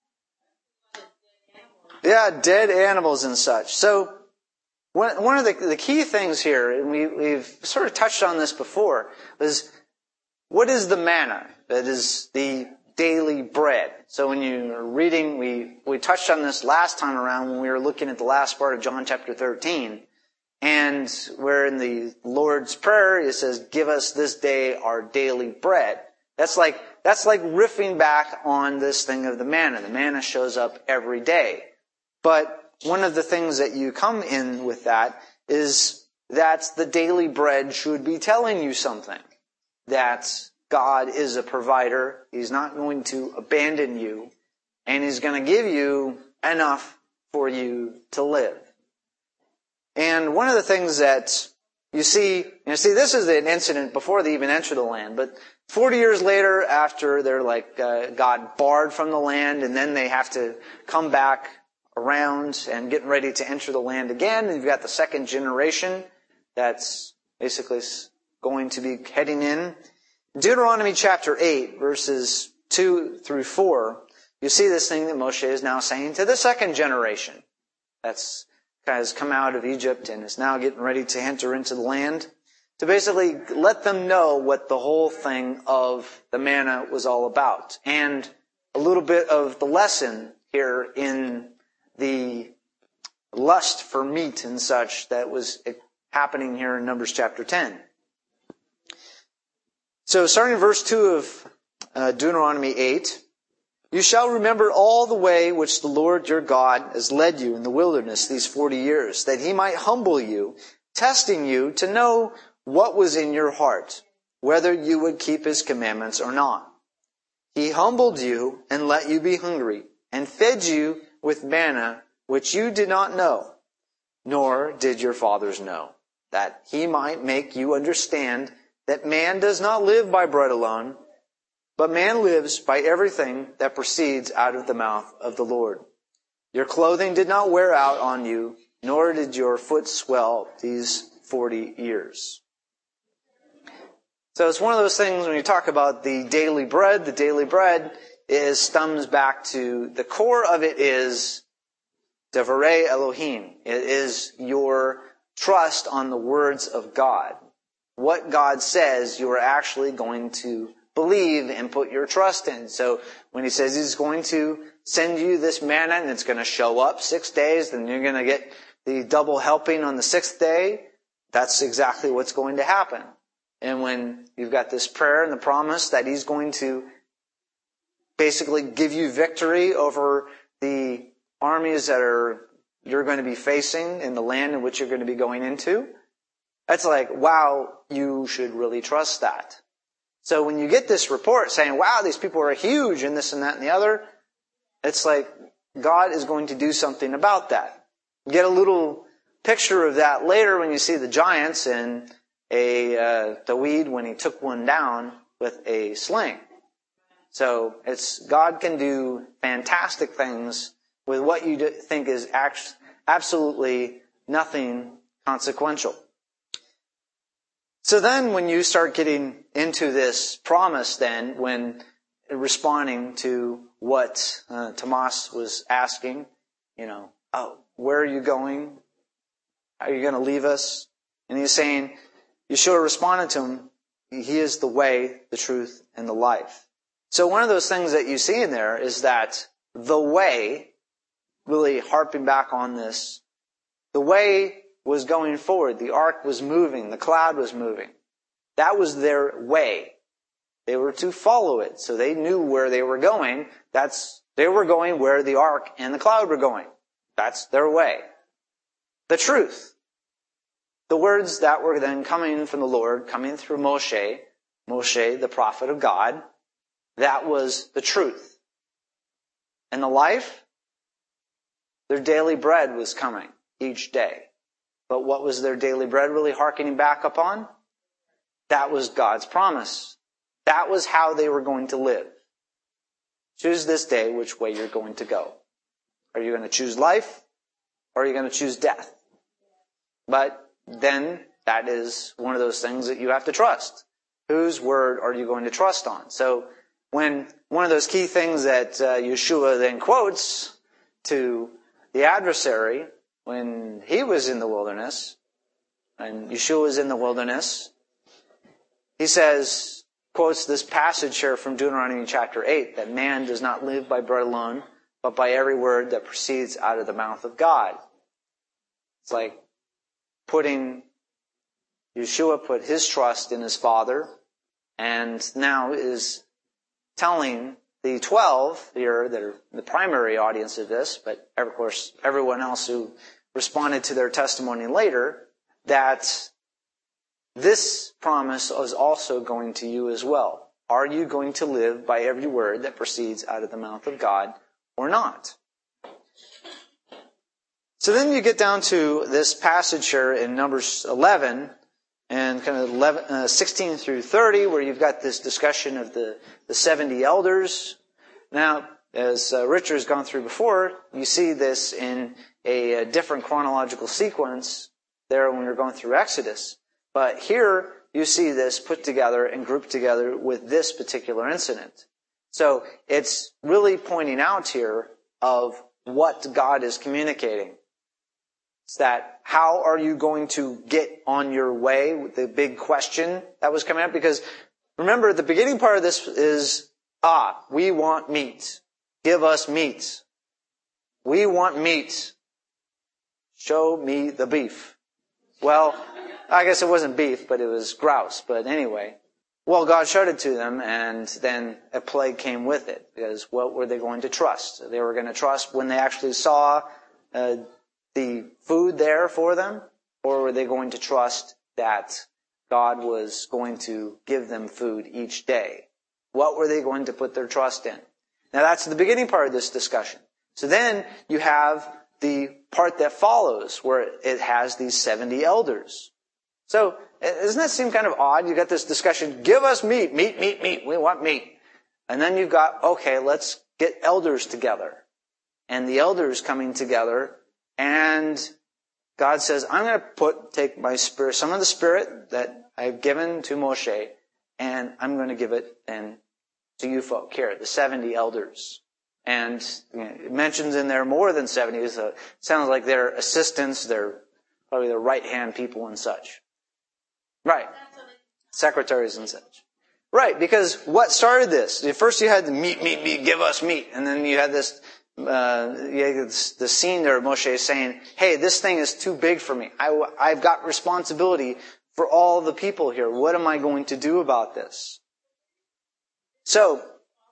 Yeah, dead animals and such. So one of the key things here, and we've sort of touched on this before, is what is the manna? That is the daily bread. So when you're reading, we touched on this last time around when we were looking at the last part of John chapter 13. And where in the Lord's Prayer it says, give us this day our daily bread. That's like riffing back on this thing of the manna. The manna shows up every day. But one of the things that you come in with that is that the daily bread should be telling you something. That God is a provider. He's not going to abandon you. And He's going to give you enough for you to live. And one of the things that you see, this is an incident before they even enter the land, but 40 years later, after they're God barred from the land, and then they have to come back around and getting ready to enter the land again, and you've got the second generation that's basically going to be heading in. Deuteronomy chapter 8, verses 2 through 4, you see this thing that Moshe is now saying to the second generation that's has come out of Egypt and is now getting ready to enter into the land, to basically let them know what the whole thing of the manna was all about. And a little bit of the lesson here in the lust for meat and such that was happening here in Numbers chapter 10. So starting in verse 2 of Deuteronomy 8, you shall remember all the way which the Lord your God has led you in the wilderness these 40 years, that He might humble you, testing you to know what was in your heart, whether you would keep his commandments or not. He humbled you and let you be hungry, and fed you with manna, which you did not know, nor did your fathers know, that he might make you understand that man does not live by bread alone, but man lives by everything that proceeds out of the mouth of the Lord. Your clothing did not wear out on you, nor did your foot swell these 40 years. So it's one of those things when you talk about the daily bread stems back to the core of it is Devarei Elohim. It is your trust on the words of God. What God says you are actually going to believe and put your trust in. So when he says he's going to send you this manna and it's going to show up 6 days, then you're going to get the double helping on the 6th day, that's exactly what's going to happen. And when you've got this prayer and the promise that he's going to basically give you victory over the armies that you're going to be facing in the land in which you're going to be going into, that's like, wow, you should really trust that. So when you get this report saying, wow, these people are huge and this and that and the other, it's like God is going to do something about that. You get a little picture of that later when you see the giants and David when he took one down with a sling. So God can do fantastic things with what you think is absolutely nothing consequential. So then when you start getting into this promise then, when responding to what Tomas was asking, where are you going? Are you going to leave us? And he's saying, Yeshua responded to him, he is the way, the truth, and the life. So one of those things that you see in there is that the way, really harping back on this, the way was going forward. The ark was moving. The cloud was moving. That was their way. They were to follow it. So they knew where they were going. They were going where the ark and the cloud were going. That's their way. The truth. The words that were then coming from the Lord, coming through Moshe, the prophet of God, that was the truth. And the life, their daily bread was coming each day. But what was their daily bread really hearkening back upon? That was God's promise. That was how they were going to live. Choose this day which way you're going to go. Are you going to choose life or are you going to choose death? But then that is one of those things that you have to trust. Whose word are you going to trust on? So when one of those key things that Yeshua then quotes to the adversary when he was in the wilderness, and Yeshua was in the wilderness, he says, quotes this passage here from Deuteronomy chapter 8, that man does not live by bread alone, but by every word that proceeds out of the mouth of God. It's like Yeshua put his trust in his Father, and now is telling the 12 here that are the primary audience of this, but of course everyone else who responded to their testimony later, that this promise is also going to you as well. Are you going to live by every word that proceeds out of the mouth of God or not? So then you get down to this passage here in Numbers 11 and kind of 16 through 30, where you've got this discussion of the 70 elders. Now, as Richard has gone through before, you see this in a different chronological sequence there when you're going through Exodus. But here you see this put together and grouped together with this particular incident. So it's really pointing out here of what God is communicating. It's that how are you going to get on your way with the big question that was coming up? Because remember, the beginning part of this is, we want meat. Give us meat. We want meat. Show me the beef. Well, I guess it wasn't beef, but it was grouse. But anyway, well, God showed it to them, and then a plague came with it. Because what were they going to trust? They were going to trust when they actually saw the food there for them, or were they going to trust that God was going to give them food each day. What were they going to put their trust in? Now that's the beginning part of this discussion. So then you have the part that follows where it has these 70 elders. So doesn't that seem kind of odd? You got this discussion, give us meat, meat, meat, meat. We want meat. And then you've got, okay, let's get elders together. And the elders coming together, and God says, I'm going to take my spirit, some of the spirit that I've given to Moshe, and I'm going to give it then to you folk here, the 70 elders. And it mentions in there more than 70. So it sounds like they're assistants, they're probably the right-hand people and such. Right. Secretaries and such. Right, because what started this? First you had the meat, meat, meat, give us meat. And then you had this the scene there of Moshe saying, hey, this thing is too big for me. I've got responsibility for all the people here. What am I going to do about this? So,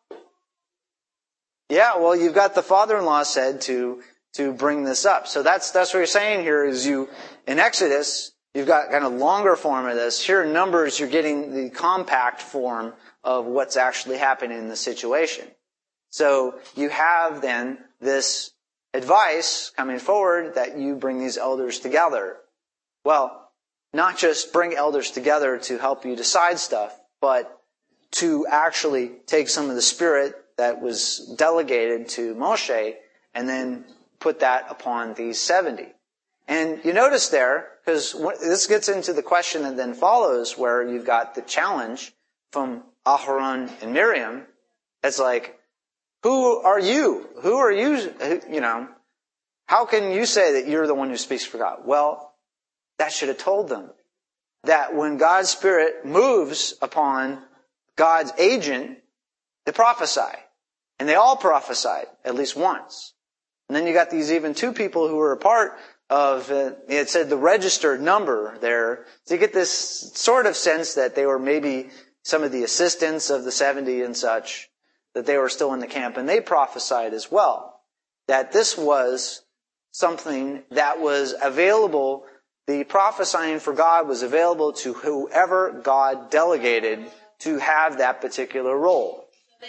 yeah, well, you've got the father-in-law said to bring this up. So that's what you're saying here is in Exodus, you've got kind of longer form of this. Here in Numbers, you're getting the compact form of what's actually happening in the situation. So you have then this advice coming forward that you bring these elders together. Well, not just bring elders together to help you decide stuff, but to actually take some of the spirit that was delegated to Moshe and then put that upon these 70. And you notice there, because this gets into the question that then follows where you've got the challenge from Aharon and Miriam. It's like, who are you? Who are you? How can you say that you're the one who speaks for God? Well, that should have told them that when God's Spirit moves upon God's agent, they prophesy. And they all prophesied at least once. And then you got these even two people who were a part of, it said the registered number there. So you get this sort of sense that they were maybe some of the assistants of the 70 and such, that they were still in the camp. And they prophesied as well, that this was something that was available. The prophesying for God was available to whoever God delegated to have that particular role.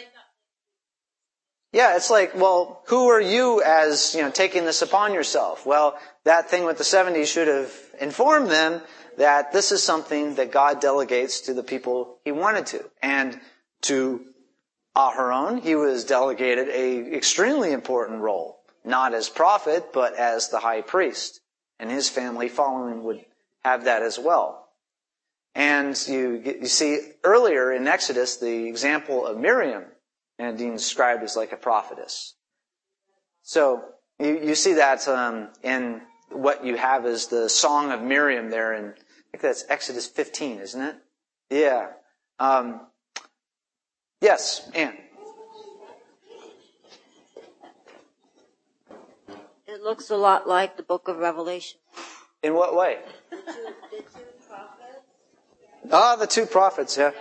Yeah, it's like, well, who are you as, taking this upon yourself? Well, that thing with the 70 should have informed them that this is something that God delegates to the people He wanted to. And to Aharon, he was delegated a extremely important role, not as prophet, but as the high priest. And his family following would have that as well. And you see earlier in Exodus the example of Miriam, and being described as like a prophetess. So you see that in what you have is the Song of Miriam there, and I think that's Exodus 15, isn't it? Yeah. Yes, Anne. It looks a lot like the book of Revelation. In what way? The two prophets. Ah, the two prophets, yeah.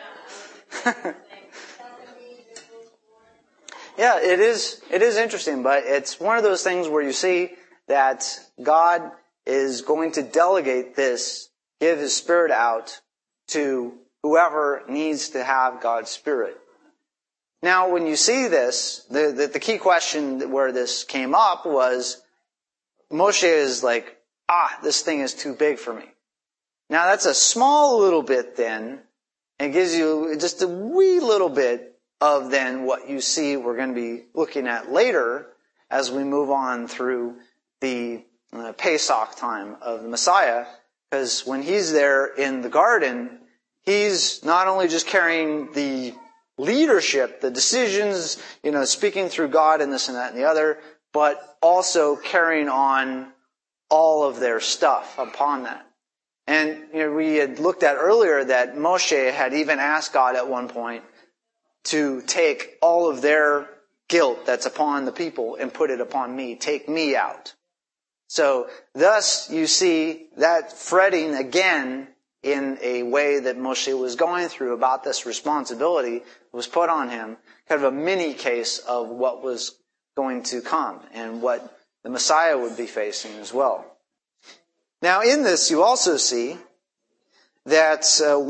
Yeah, it is interesting, but it's one of those things where you see that God is going to delegate this, give His Spirit out to whoever needs to have God's Spirit. Now, when you see this, the key question where this came up was, Moshe is like, this thing is too big for me. Now, that's a small little bit then. It gives you just a wee little bit of then what you see we're going to be looking at later as we move on through the Pesach time of the Messiah. Because when He's there in the garden, He's not only just carrying the leadership, the decisions, speaking through God and this and that and the other, but also carrying on all of their stuff upon that. And we had looked at earlier that Moshe had even asked God at one point to take all of their guilt that's upon the people and put it upon me. Take me out. So thus you see that fretting again in a way that Moshe was going through about this responsibility was put on him, kind of a mini case of what was going to come and what the Messiah would be facing as well. Now in this you also see that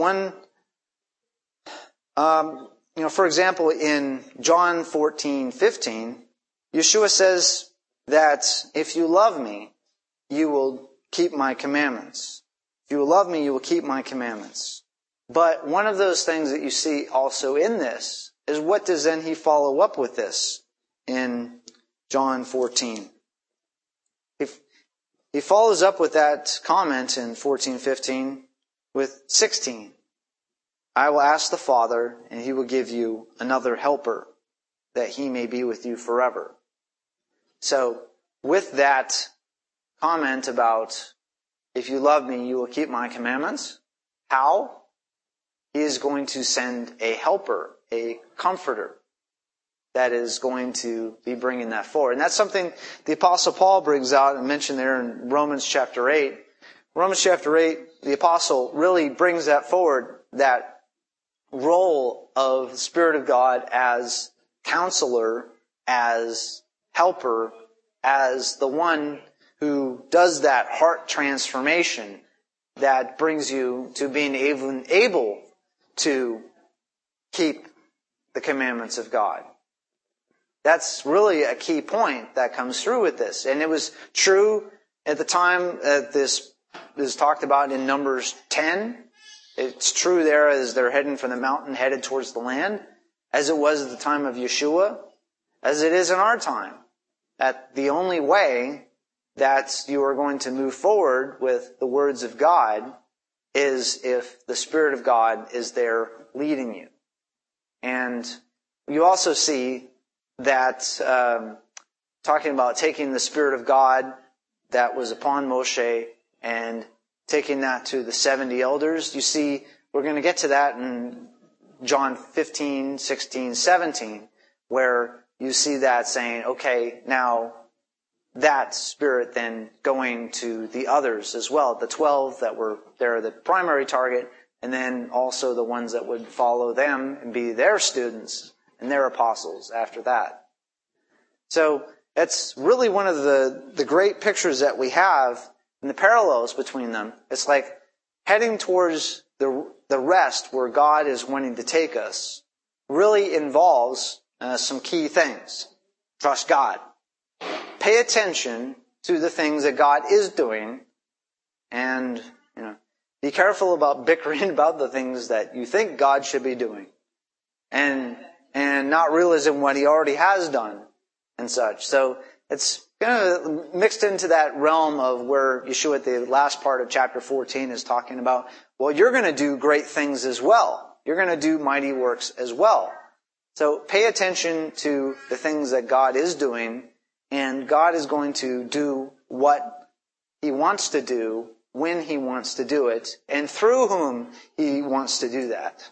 for example, in John 14:15, Yeshua says that if you love me, you will keep my commandments. If you will love me, you will keep my commandments. But one of those things that you see also in this is what does then he follow up with this in John 14? He follows up with that comment in 14:15 with 16. I will ask the Father, and he will give you another helper, that he may be with you forever. So, with that comment about, if you love me, you will keep my commandments, how? He is going to send a helper, a comforter, that is going to be bringing that forward. And that's something the Apostle Paul brings out and mentioned there in Romans chapter 8. Romans chapter 8, the Apostle really brings that forward, that role of the Spirit of God as counselor, as helper, as the one who does that heart transformation that brings you to being able to keep the commandments of God. That's really a key point that comes through with this. And it was true at the time that this is talked about in Numbers 10. It's true there as they're heading from the mountain, headed towards the land, as it was at the time of Yeshua, as it is in our time. That the only way that you are going to move forward with the words of God is if the Spirit of God is there leading you. And you also see that talking about taking the Spirit of God that was upon Moshe and taking that to the 70 elders. You see, we're going to get to that in John 15, 16, 17, where you see that saying, okay, now that Spirit then going to the others as well, the 12 that were there, the primary target, and then also the ones that would follow them and be their students and their apostles after that. So that's really one of the great pictures that we have and the parallels between them. It's like heading towards the rest where God is wanting to take us really involves some key things. Trust God. Pay attention to the things that God is doing, and be careful about bickering about the things that you think God should be doing, and not realizing what He already has done and such. So it's kind of mixed into that realm of where Yeshua at the last part of chapter 14 is talking about, well, you're going to do great things as well. You're going to do mighty works as well. So pay attention to the things that God is doing, and God is going to do what He wants to do when He wants to do it, and through whom He wants to do that.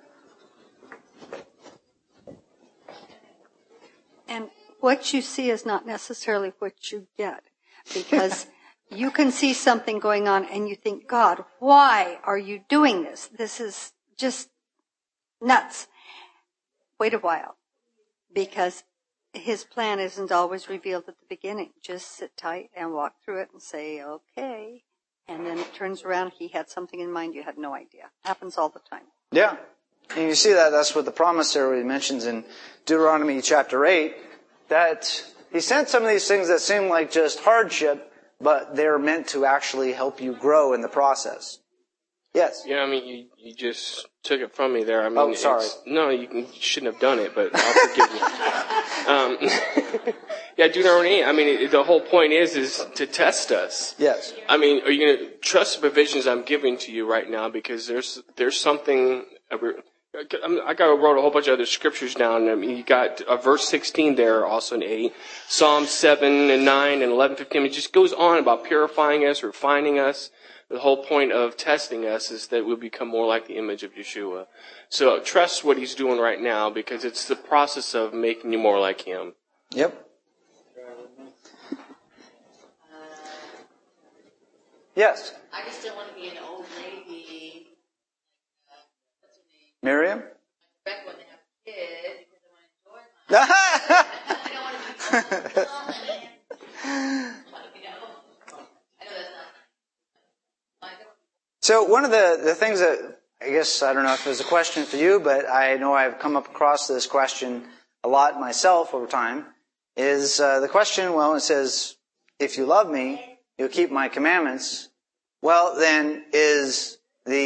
And what you see is not necessarily what you get, because you can see something going on and you think, God, why are you doing this? This is just nuts. Wait a while, because His plan isn't always revealed at the beginning. Just sit tight and walk through it and say, okay. And then it turns around, He had something in mind you had no idea. Happens all the time. Yeah. And you see that's what the promissory mentions in Deuteronomy chapter 8, that He sent some of these things that seem like just hardship, but they're meant to actually help you grow in the process. Yes? Yeah, I mean, you just took it from me there. I mean, sorry. You shouldn't have done it, but I'll forgive you. Yeah, Deuteronomy 8, I mean, the whole point is to test us. Yes. I mean, are you going to trust the provisions I'm giving to you right now? Because there's something. I wrote a whole bunch of other scriptures down. I mean, you got verse 16 there, also in 8. Psalm 7 and 9 and 11, 15. It just goes on about purifying us, refining us. The whole point of testing us is that we'll become more like the image of Yeshua. So trust what He's doing right now, because it's the process of making you more like Him. Yep. Yes. I just don't want to be an old lady. What's her name? Miriam? Rebecca when they have kids because I want to enjoy my I don't want to be I know that's not. So one of the things that, I guess, I don't know if it was a question for you, but I know I've come up across this question a lot myself over time, is the question, well, it says, if you love me, you'll keep my commandments. Well, then is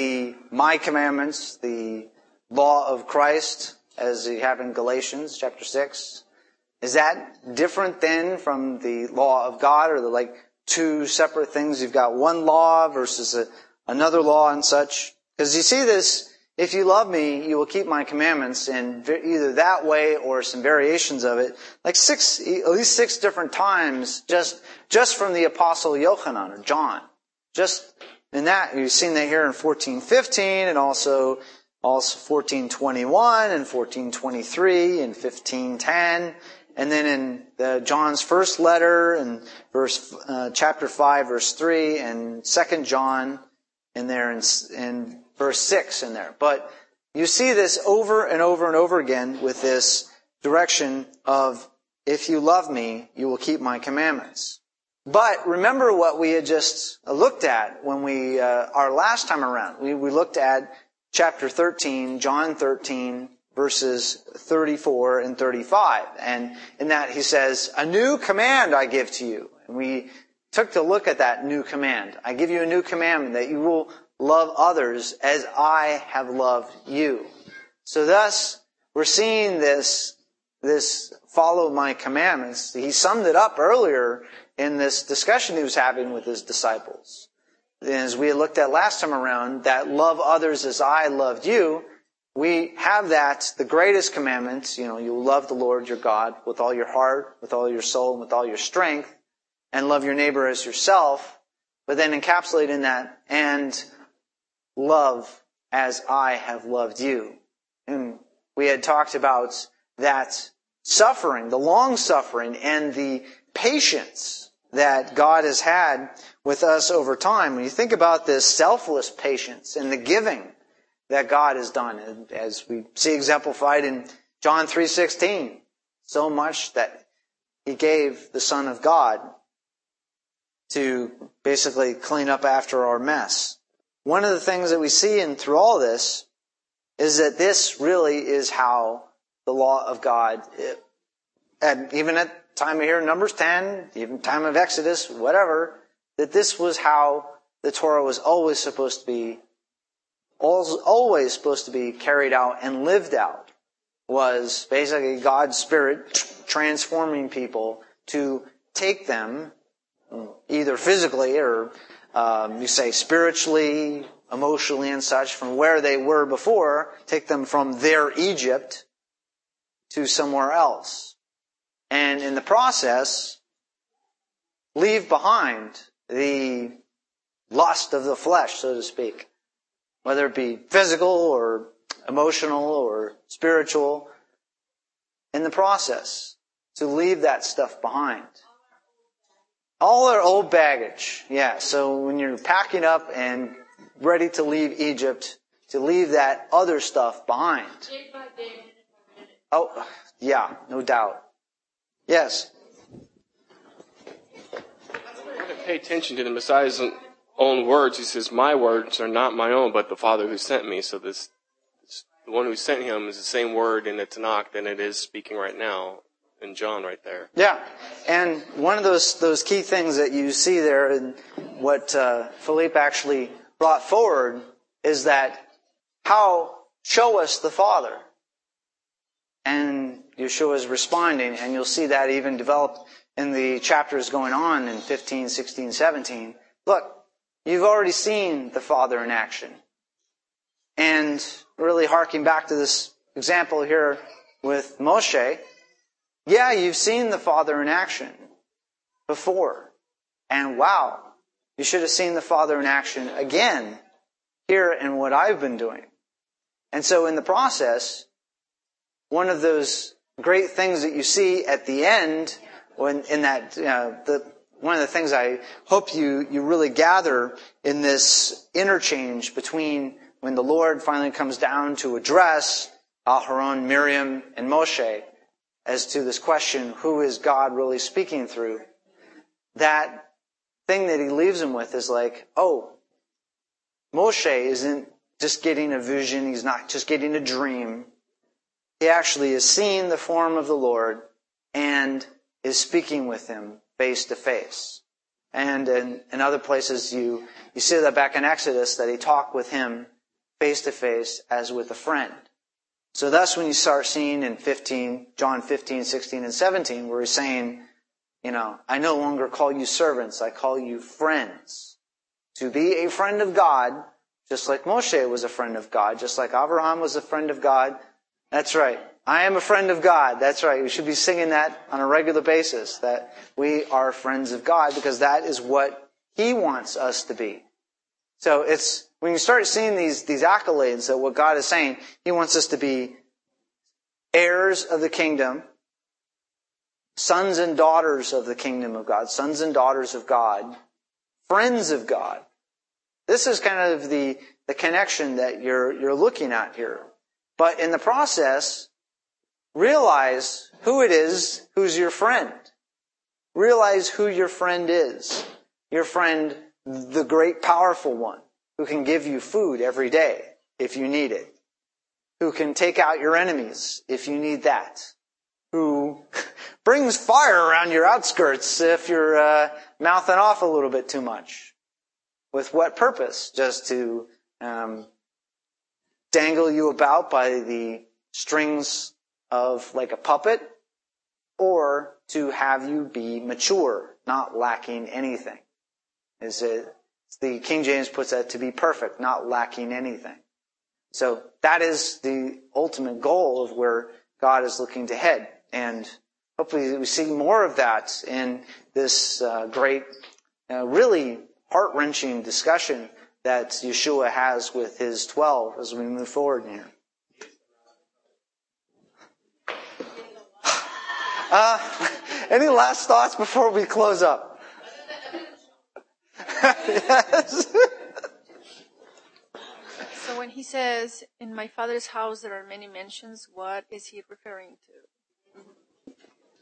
my commandments the law of Christ, as you have in Galatians chapter 6? Is that different then from the law of God, or like two separate things? You've got one law versus another law and such. Because you see this, if you love me, you will keep my commandments, and either that way or some variations of it, like at least six different times, just from the Apostle Yochanan or John. Just in that, you've seen that here in 14:15, and also 14:21 and 14:23 and 15:10. And then in John's first letter, in chapter 5, verse 3, and 2 John in there, in verse 6 in there. But you see this over and over and over again with this direction of, if you love me, you will keep my commandments. But remember what we had just looked at when our last time around. We looked at chapter 13, John 13, verses 34 and 35. And in that he says, a new command I give to you. And we took to look at that new command. I give you a new commandment, that you will love others as I have loved you. So thus, we're seeing this follow my commandments. He summed it up earlier in this discussion he was having with his disciples. And as we looked at last time around, that love others as I loved you, we have that, the greatest commandments, you will love the Lord your God with all your heart, with all your soul, and with all your strength, and love your neighbor as yourself, but then encapsulate in that, and love as I have loved you. And we had talked about that suffering, the long suffering, and the patience that God has had with us over time. When you think about this selfless patience and the giving that God has done, and as we see exemplified in John 3:16, so much that He gave the Son of God to basically clean up after our mess. One of the things that we see through all this is that this really is how the law of God, and even at time of here, Numbers 10, even time of Exodus, whatever, that this was how the Torah was always supposed to be carried out and lived out, was basically God's Spirit transforming people to take them either physically or you say spiritually, emotionally and such, from where they were before, take them from their Egypt to somewhere else. And in the process, leave behind the lust of the flesh, so to speak. Whether it be physical or emotional or spiritual. In the process, to leave that stuff behind. All our old baggage. Yeah, so when you're packing up and ready to leave Egypt, to leave that other stuff behind. Oh, yeah, no doubt. Yes? Pay attention to the Messiah's own words. He says, my words are not my own, but the Father who sent me. So the one who sent him is the same word in the Tanakh than it is speaking right now in John right there. Yeah, and one of those key things that you see there, and what Philippe actually brought forward, is that show us the Father. And Yeshua is responding, and you'll see that even developed in the chapters going on in 15, 16, 17. Look, you've already seen the Father in action. And really harking back to this example here with Moshe, yeah, you've seen the Father in action before. And wow, you should have seen the Father in action again here in what I've been doing. And so in the process, one of those great things that you see at the end, one of the things I hope you really gather in this interchange between when the Lord finally comes down to address Aharon, Miriam, and Moshe as to this question, who is God really speaking through? That thing that he leaves them with is like, oh, Moshe isn't just getting a vision. He's not just getting a dream. He actually is seeing the form of the Lord and is speaking with him face to face. And in other places, you see that back in Exodus, that he talked with him face to face as with a friend. So that's when you start seeing in John 15, 16, and 17, where he's saying, I no longer call you servants, I call you friends. To be a friend of God, just like Moshe was a friend of God, just like Abraham was a friend of God. That's right. I am a friend of God. That's right. We should be singing that on a regular basis, that we are friends of God, because that is what He wants us to be. So it's, when you start seeing these accolades that what God is saying, He wants us to be heirs of the kingdom, sons and daughters of the kingdom of God, sons and daughters of God, friends of God. This is kind of the connection that you're looking at here. But in the process, realize who it is who's your friend. Realize who your friend is. Your friend, the great powerful one, who can give you food every day if you need it. Who can take out your enemies if you need that. Who brings fire around your outskirts if you're mouthing off a little bit too much. With what purpose? Just to dangle you about by the strings of like a puppet, or to have you be mature, not lacking anything. The King James puts that to be perfect, not lacking anything. So that is the ultimate goal of where God is looking to head. And hopefully we see more of that in this great, really heart-wrenching discussion that Yeshua has with his 12 as we move forward here. Any last thoughts before we close up? Yes. So when he says, in my Father's house there are many mansions, what is he referring to?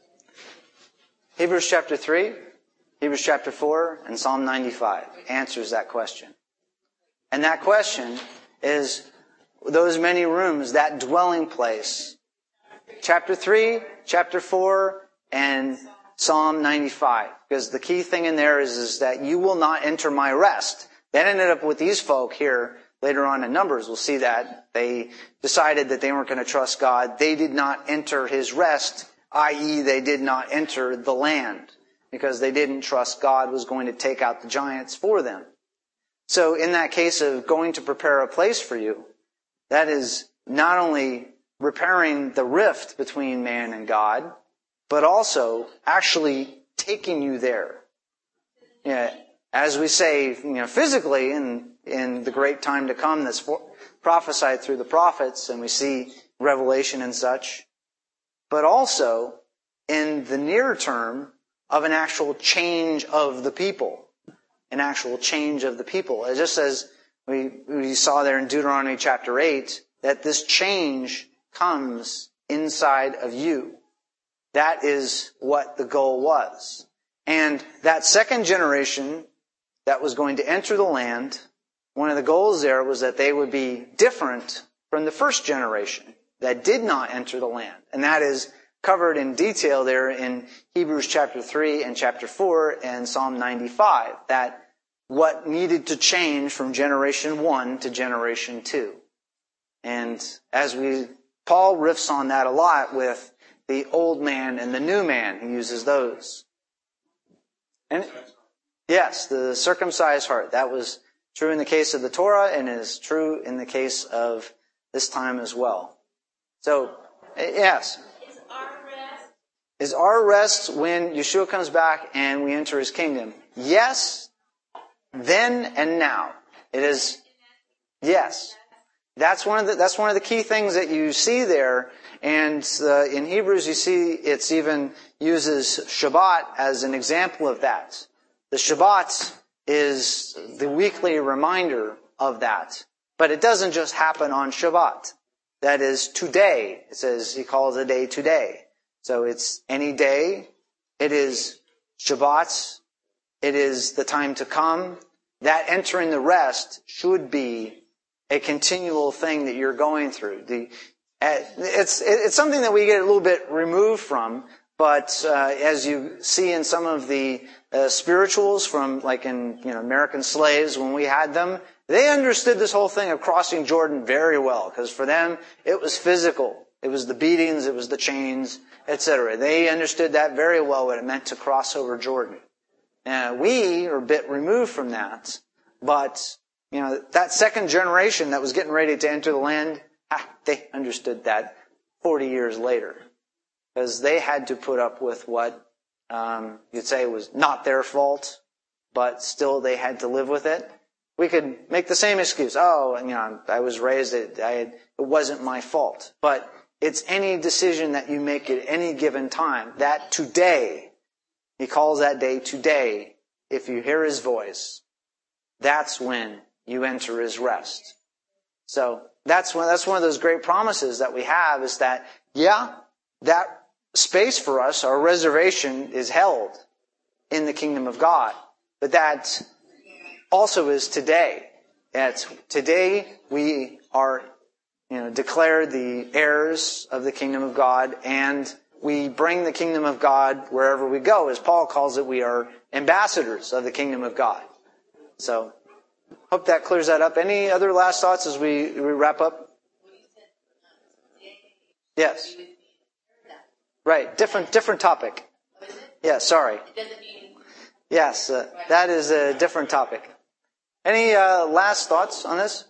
Hebrews chapter 3, Hebrews chapter 4, and Psalm 95 answers that question. And that question is those many rooms, that dwelling place. Chapter 3, chapter 4, and Psalm 95. Because the key thing in there is that you will not enter my rest. That ended up with these folk here later on in Numbers. We'll see that. They decided that they weren't going to trust God. They did not enter His rest, i.e. they did not enter the land. Because they didn't trust God was going to take out the giants for them. So in that case of going to prepare a place for you, that is not only repairing the rift between man and God, but also actually taking you there. As we say, physically in the great time to come that's prophesied through the prophets, and we see Revelation and such, but also in the near term of an actual change of the people. An actual change of the people. Just as we saw there in Deuteronomy chapter 8, that this change comes inside of you. That is what the goal was. And that second generation that was going to enter the land, one of the goals there was that they would be different from the first generation that did not enter the land. And that is covered in detail there in Hebrews chapter 3 and chapter 4 and Psalm 95, that what needed to change from generation 1 to generation 2. And Paul riffs on that a lot with the old man and the new man. He uses those. And yes, the circumcised heart. That was true in the case of the Torah and is true in the case of this time as well. So, yes. Is our rest when Yeshua comes back and we enter His kingdom? Yes, then and now. It is, yes. That's one of the key things that you see there. And in Hebrews you see it's even uses Shabbat as an example of that. The Shabbat is the weekly reminder of that. But it doesn't just happen on Shabbat. That is today. It says He calls a day today. So it's any day. It is Shabbat. It is the time to come. that entering the rest should be a continual thing that you're going through. It's something that we get a little bit removed from, but as you see in some of the spirituals from, like in American slaves, when we had them, they understood this whole thing of crossing Jordan very well, because for them it was physical. It was the beatings, it was the chains, etc. They understood that very well, what it meant to cross over Jordan. We are a bit removed from that, but that second generation that was getting ready to enter the land, they understood that 40 years later, because they had to put up with what you'd say was not their fault, but still they had to live with it. We could make the same excuse. I was raised, it wasn't my fault. But it's any decision that you make at any given time. That today, he calls that day today, if you hear his voice, that's when you enter his rest. So that's one of those great promises that we have, is that, that space for us, our reservation, is held in the kingdom of God. But that also is today. Today we are declared the heirs of the kingdom of God, and we bring the kingdom of God wherever we go. As Paul calls it, we are ambassadors of the kingdom of God. So, hope that clears that up. Any other last thoughts as we wrap up? Yes. Right, different topic. Yeah, sorry. Yes, that is a different topic. Any last thoughts on this?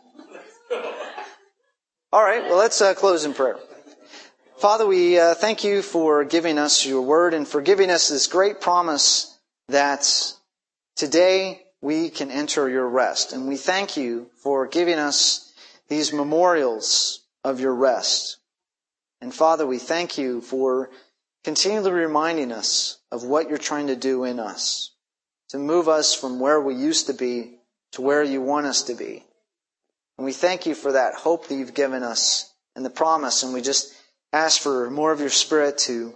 All right, well, let's close in prayer. Father, we thank you for giving us your word and for giving us this great promise that today we can enter your rest. And we thank you for giving us these memorials of your rest. And Father, we thank you for continually reminding us of what you're trying to do in us, to move us from where we used to be to where you want us to be. And we thank you for that hope that you've given us and the promise. And we just ask for more of your Spirit to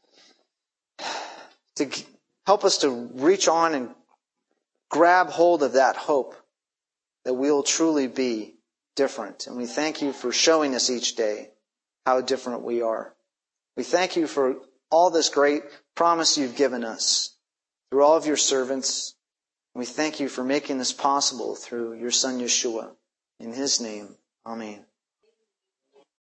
help us to reach on and grab hold of that hope, that we'll truly be different. And we thank you for showing us each day how different we are. We thank you for all this great promise you've given us through all of your servants. We thank you for making this possible through your Son Yeshua. In his name, amen.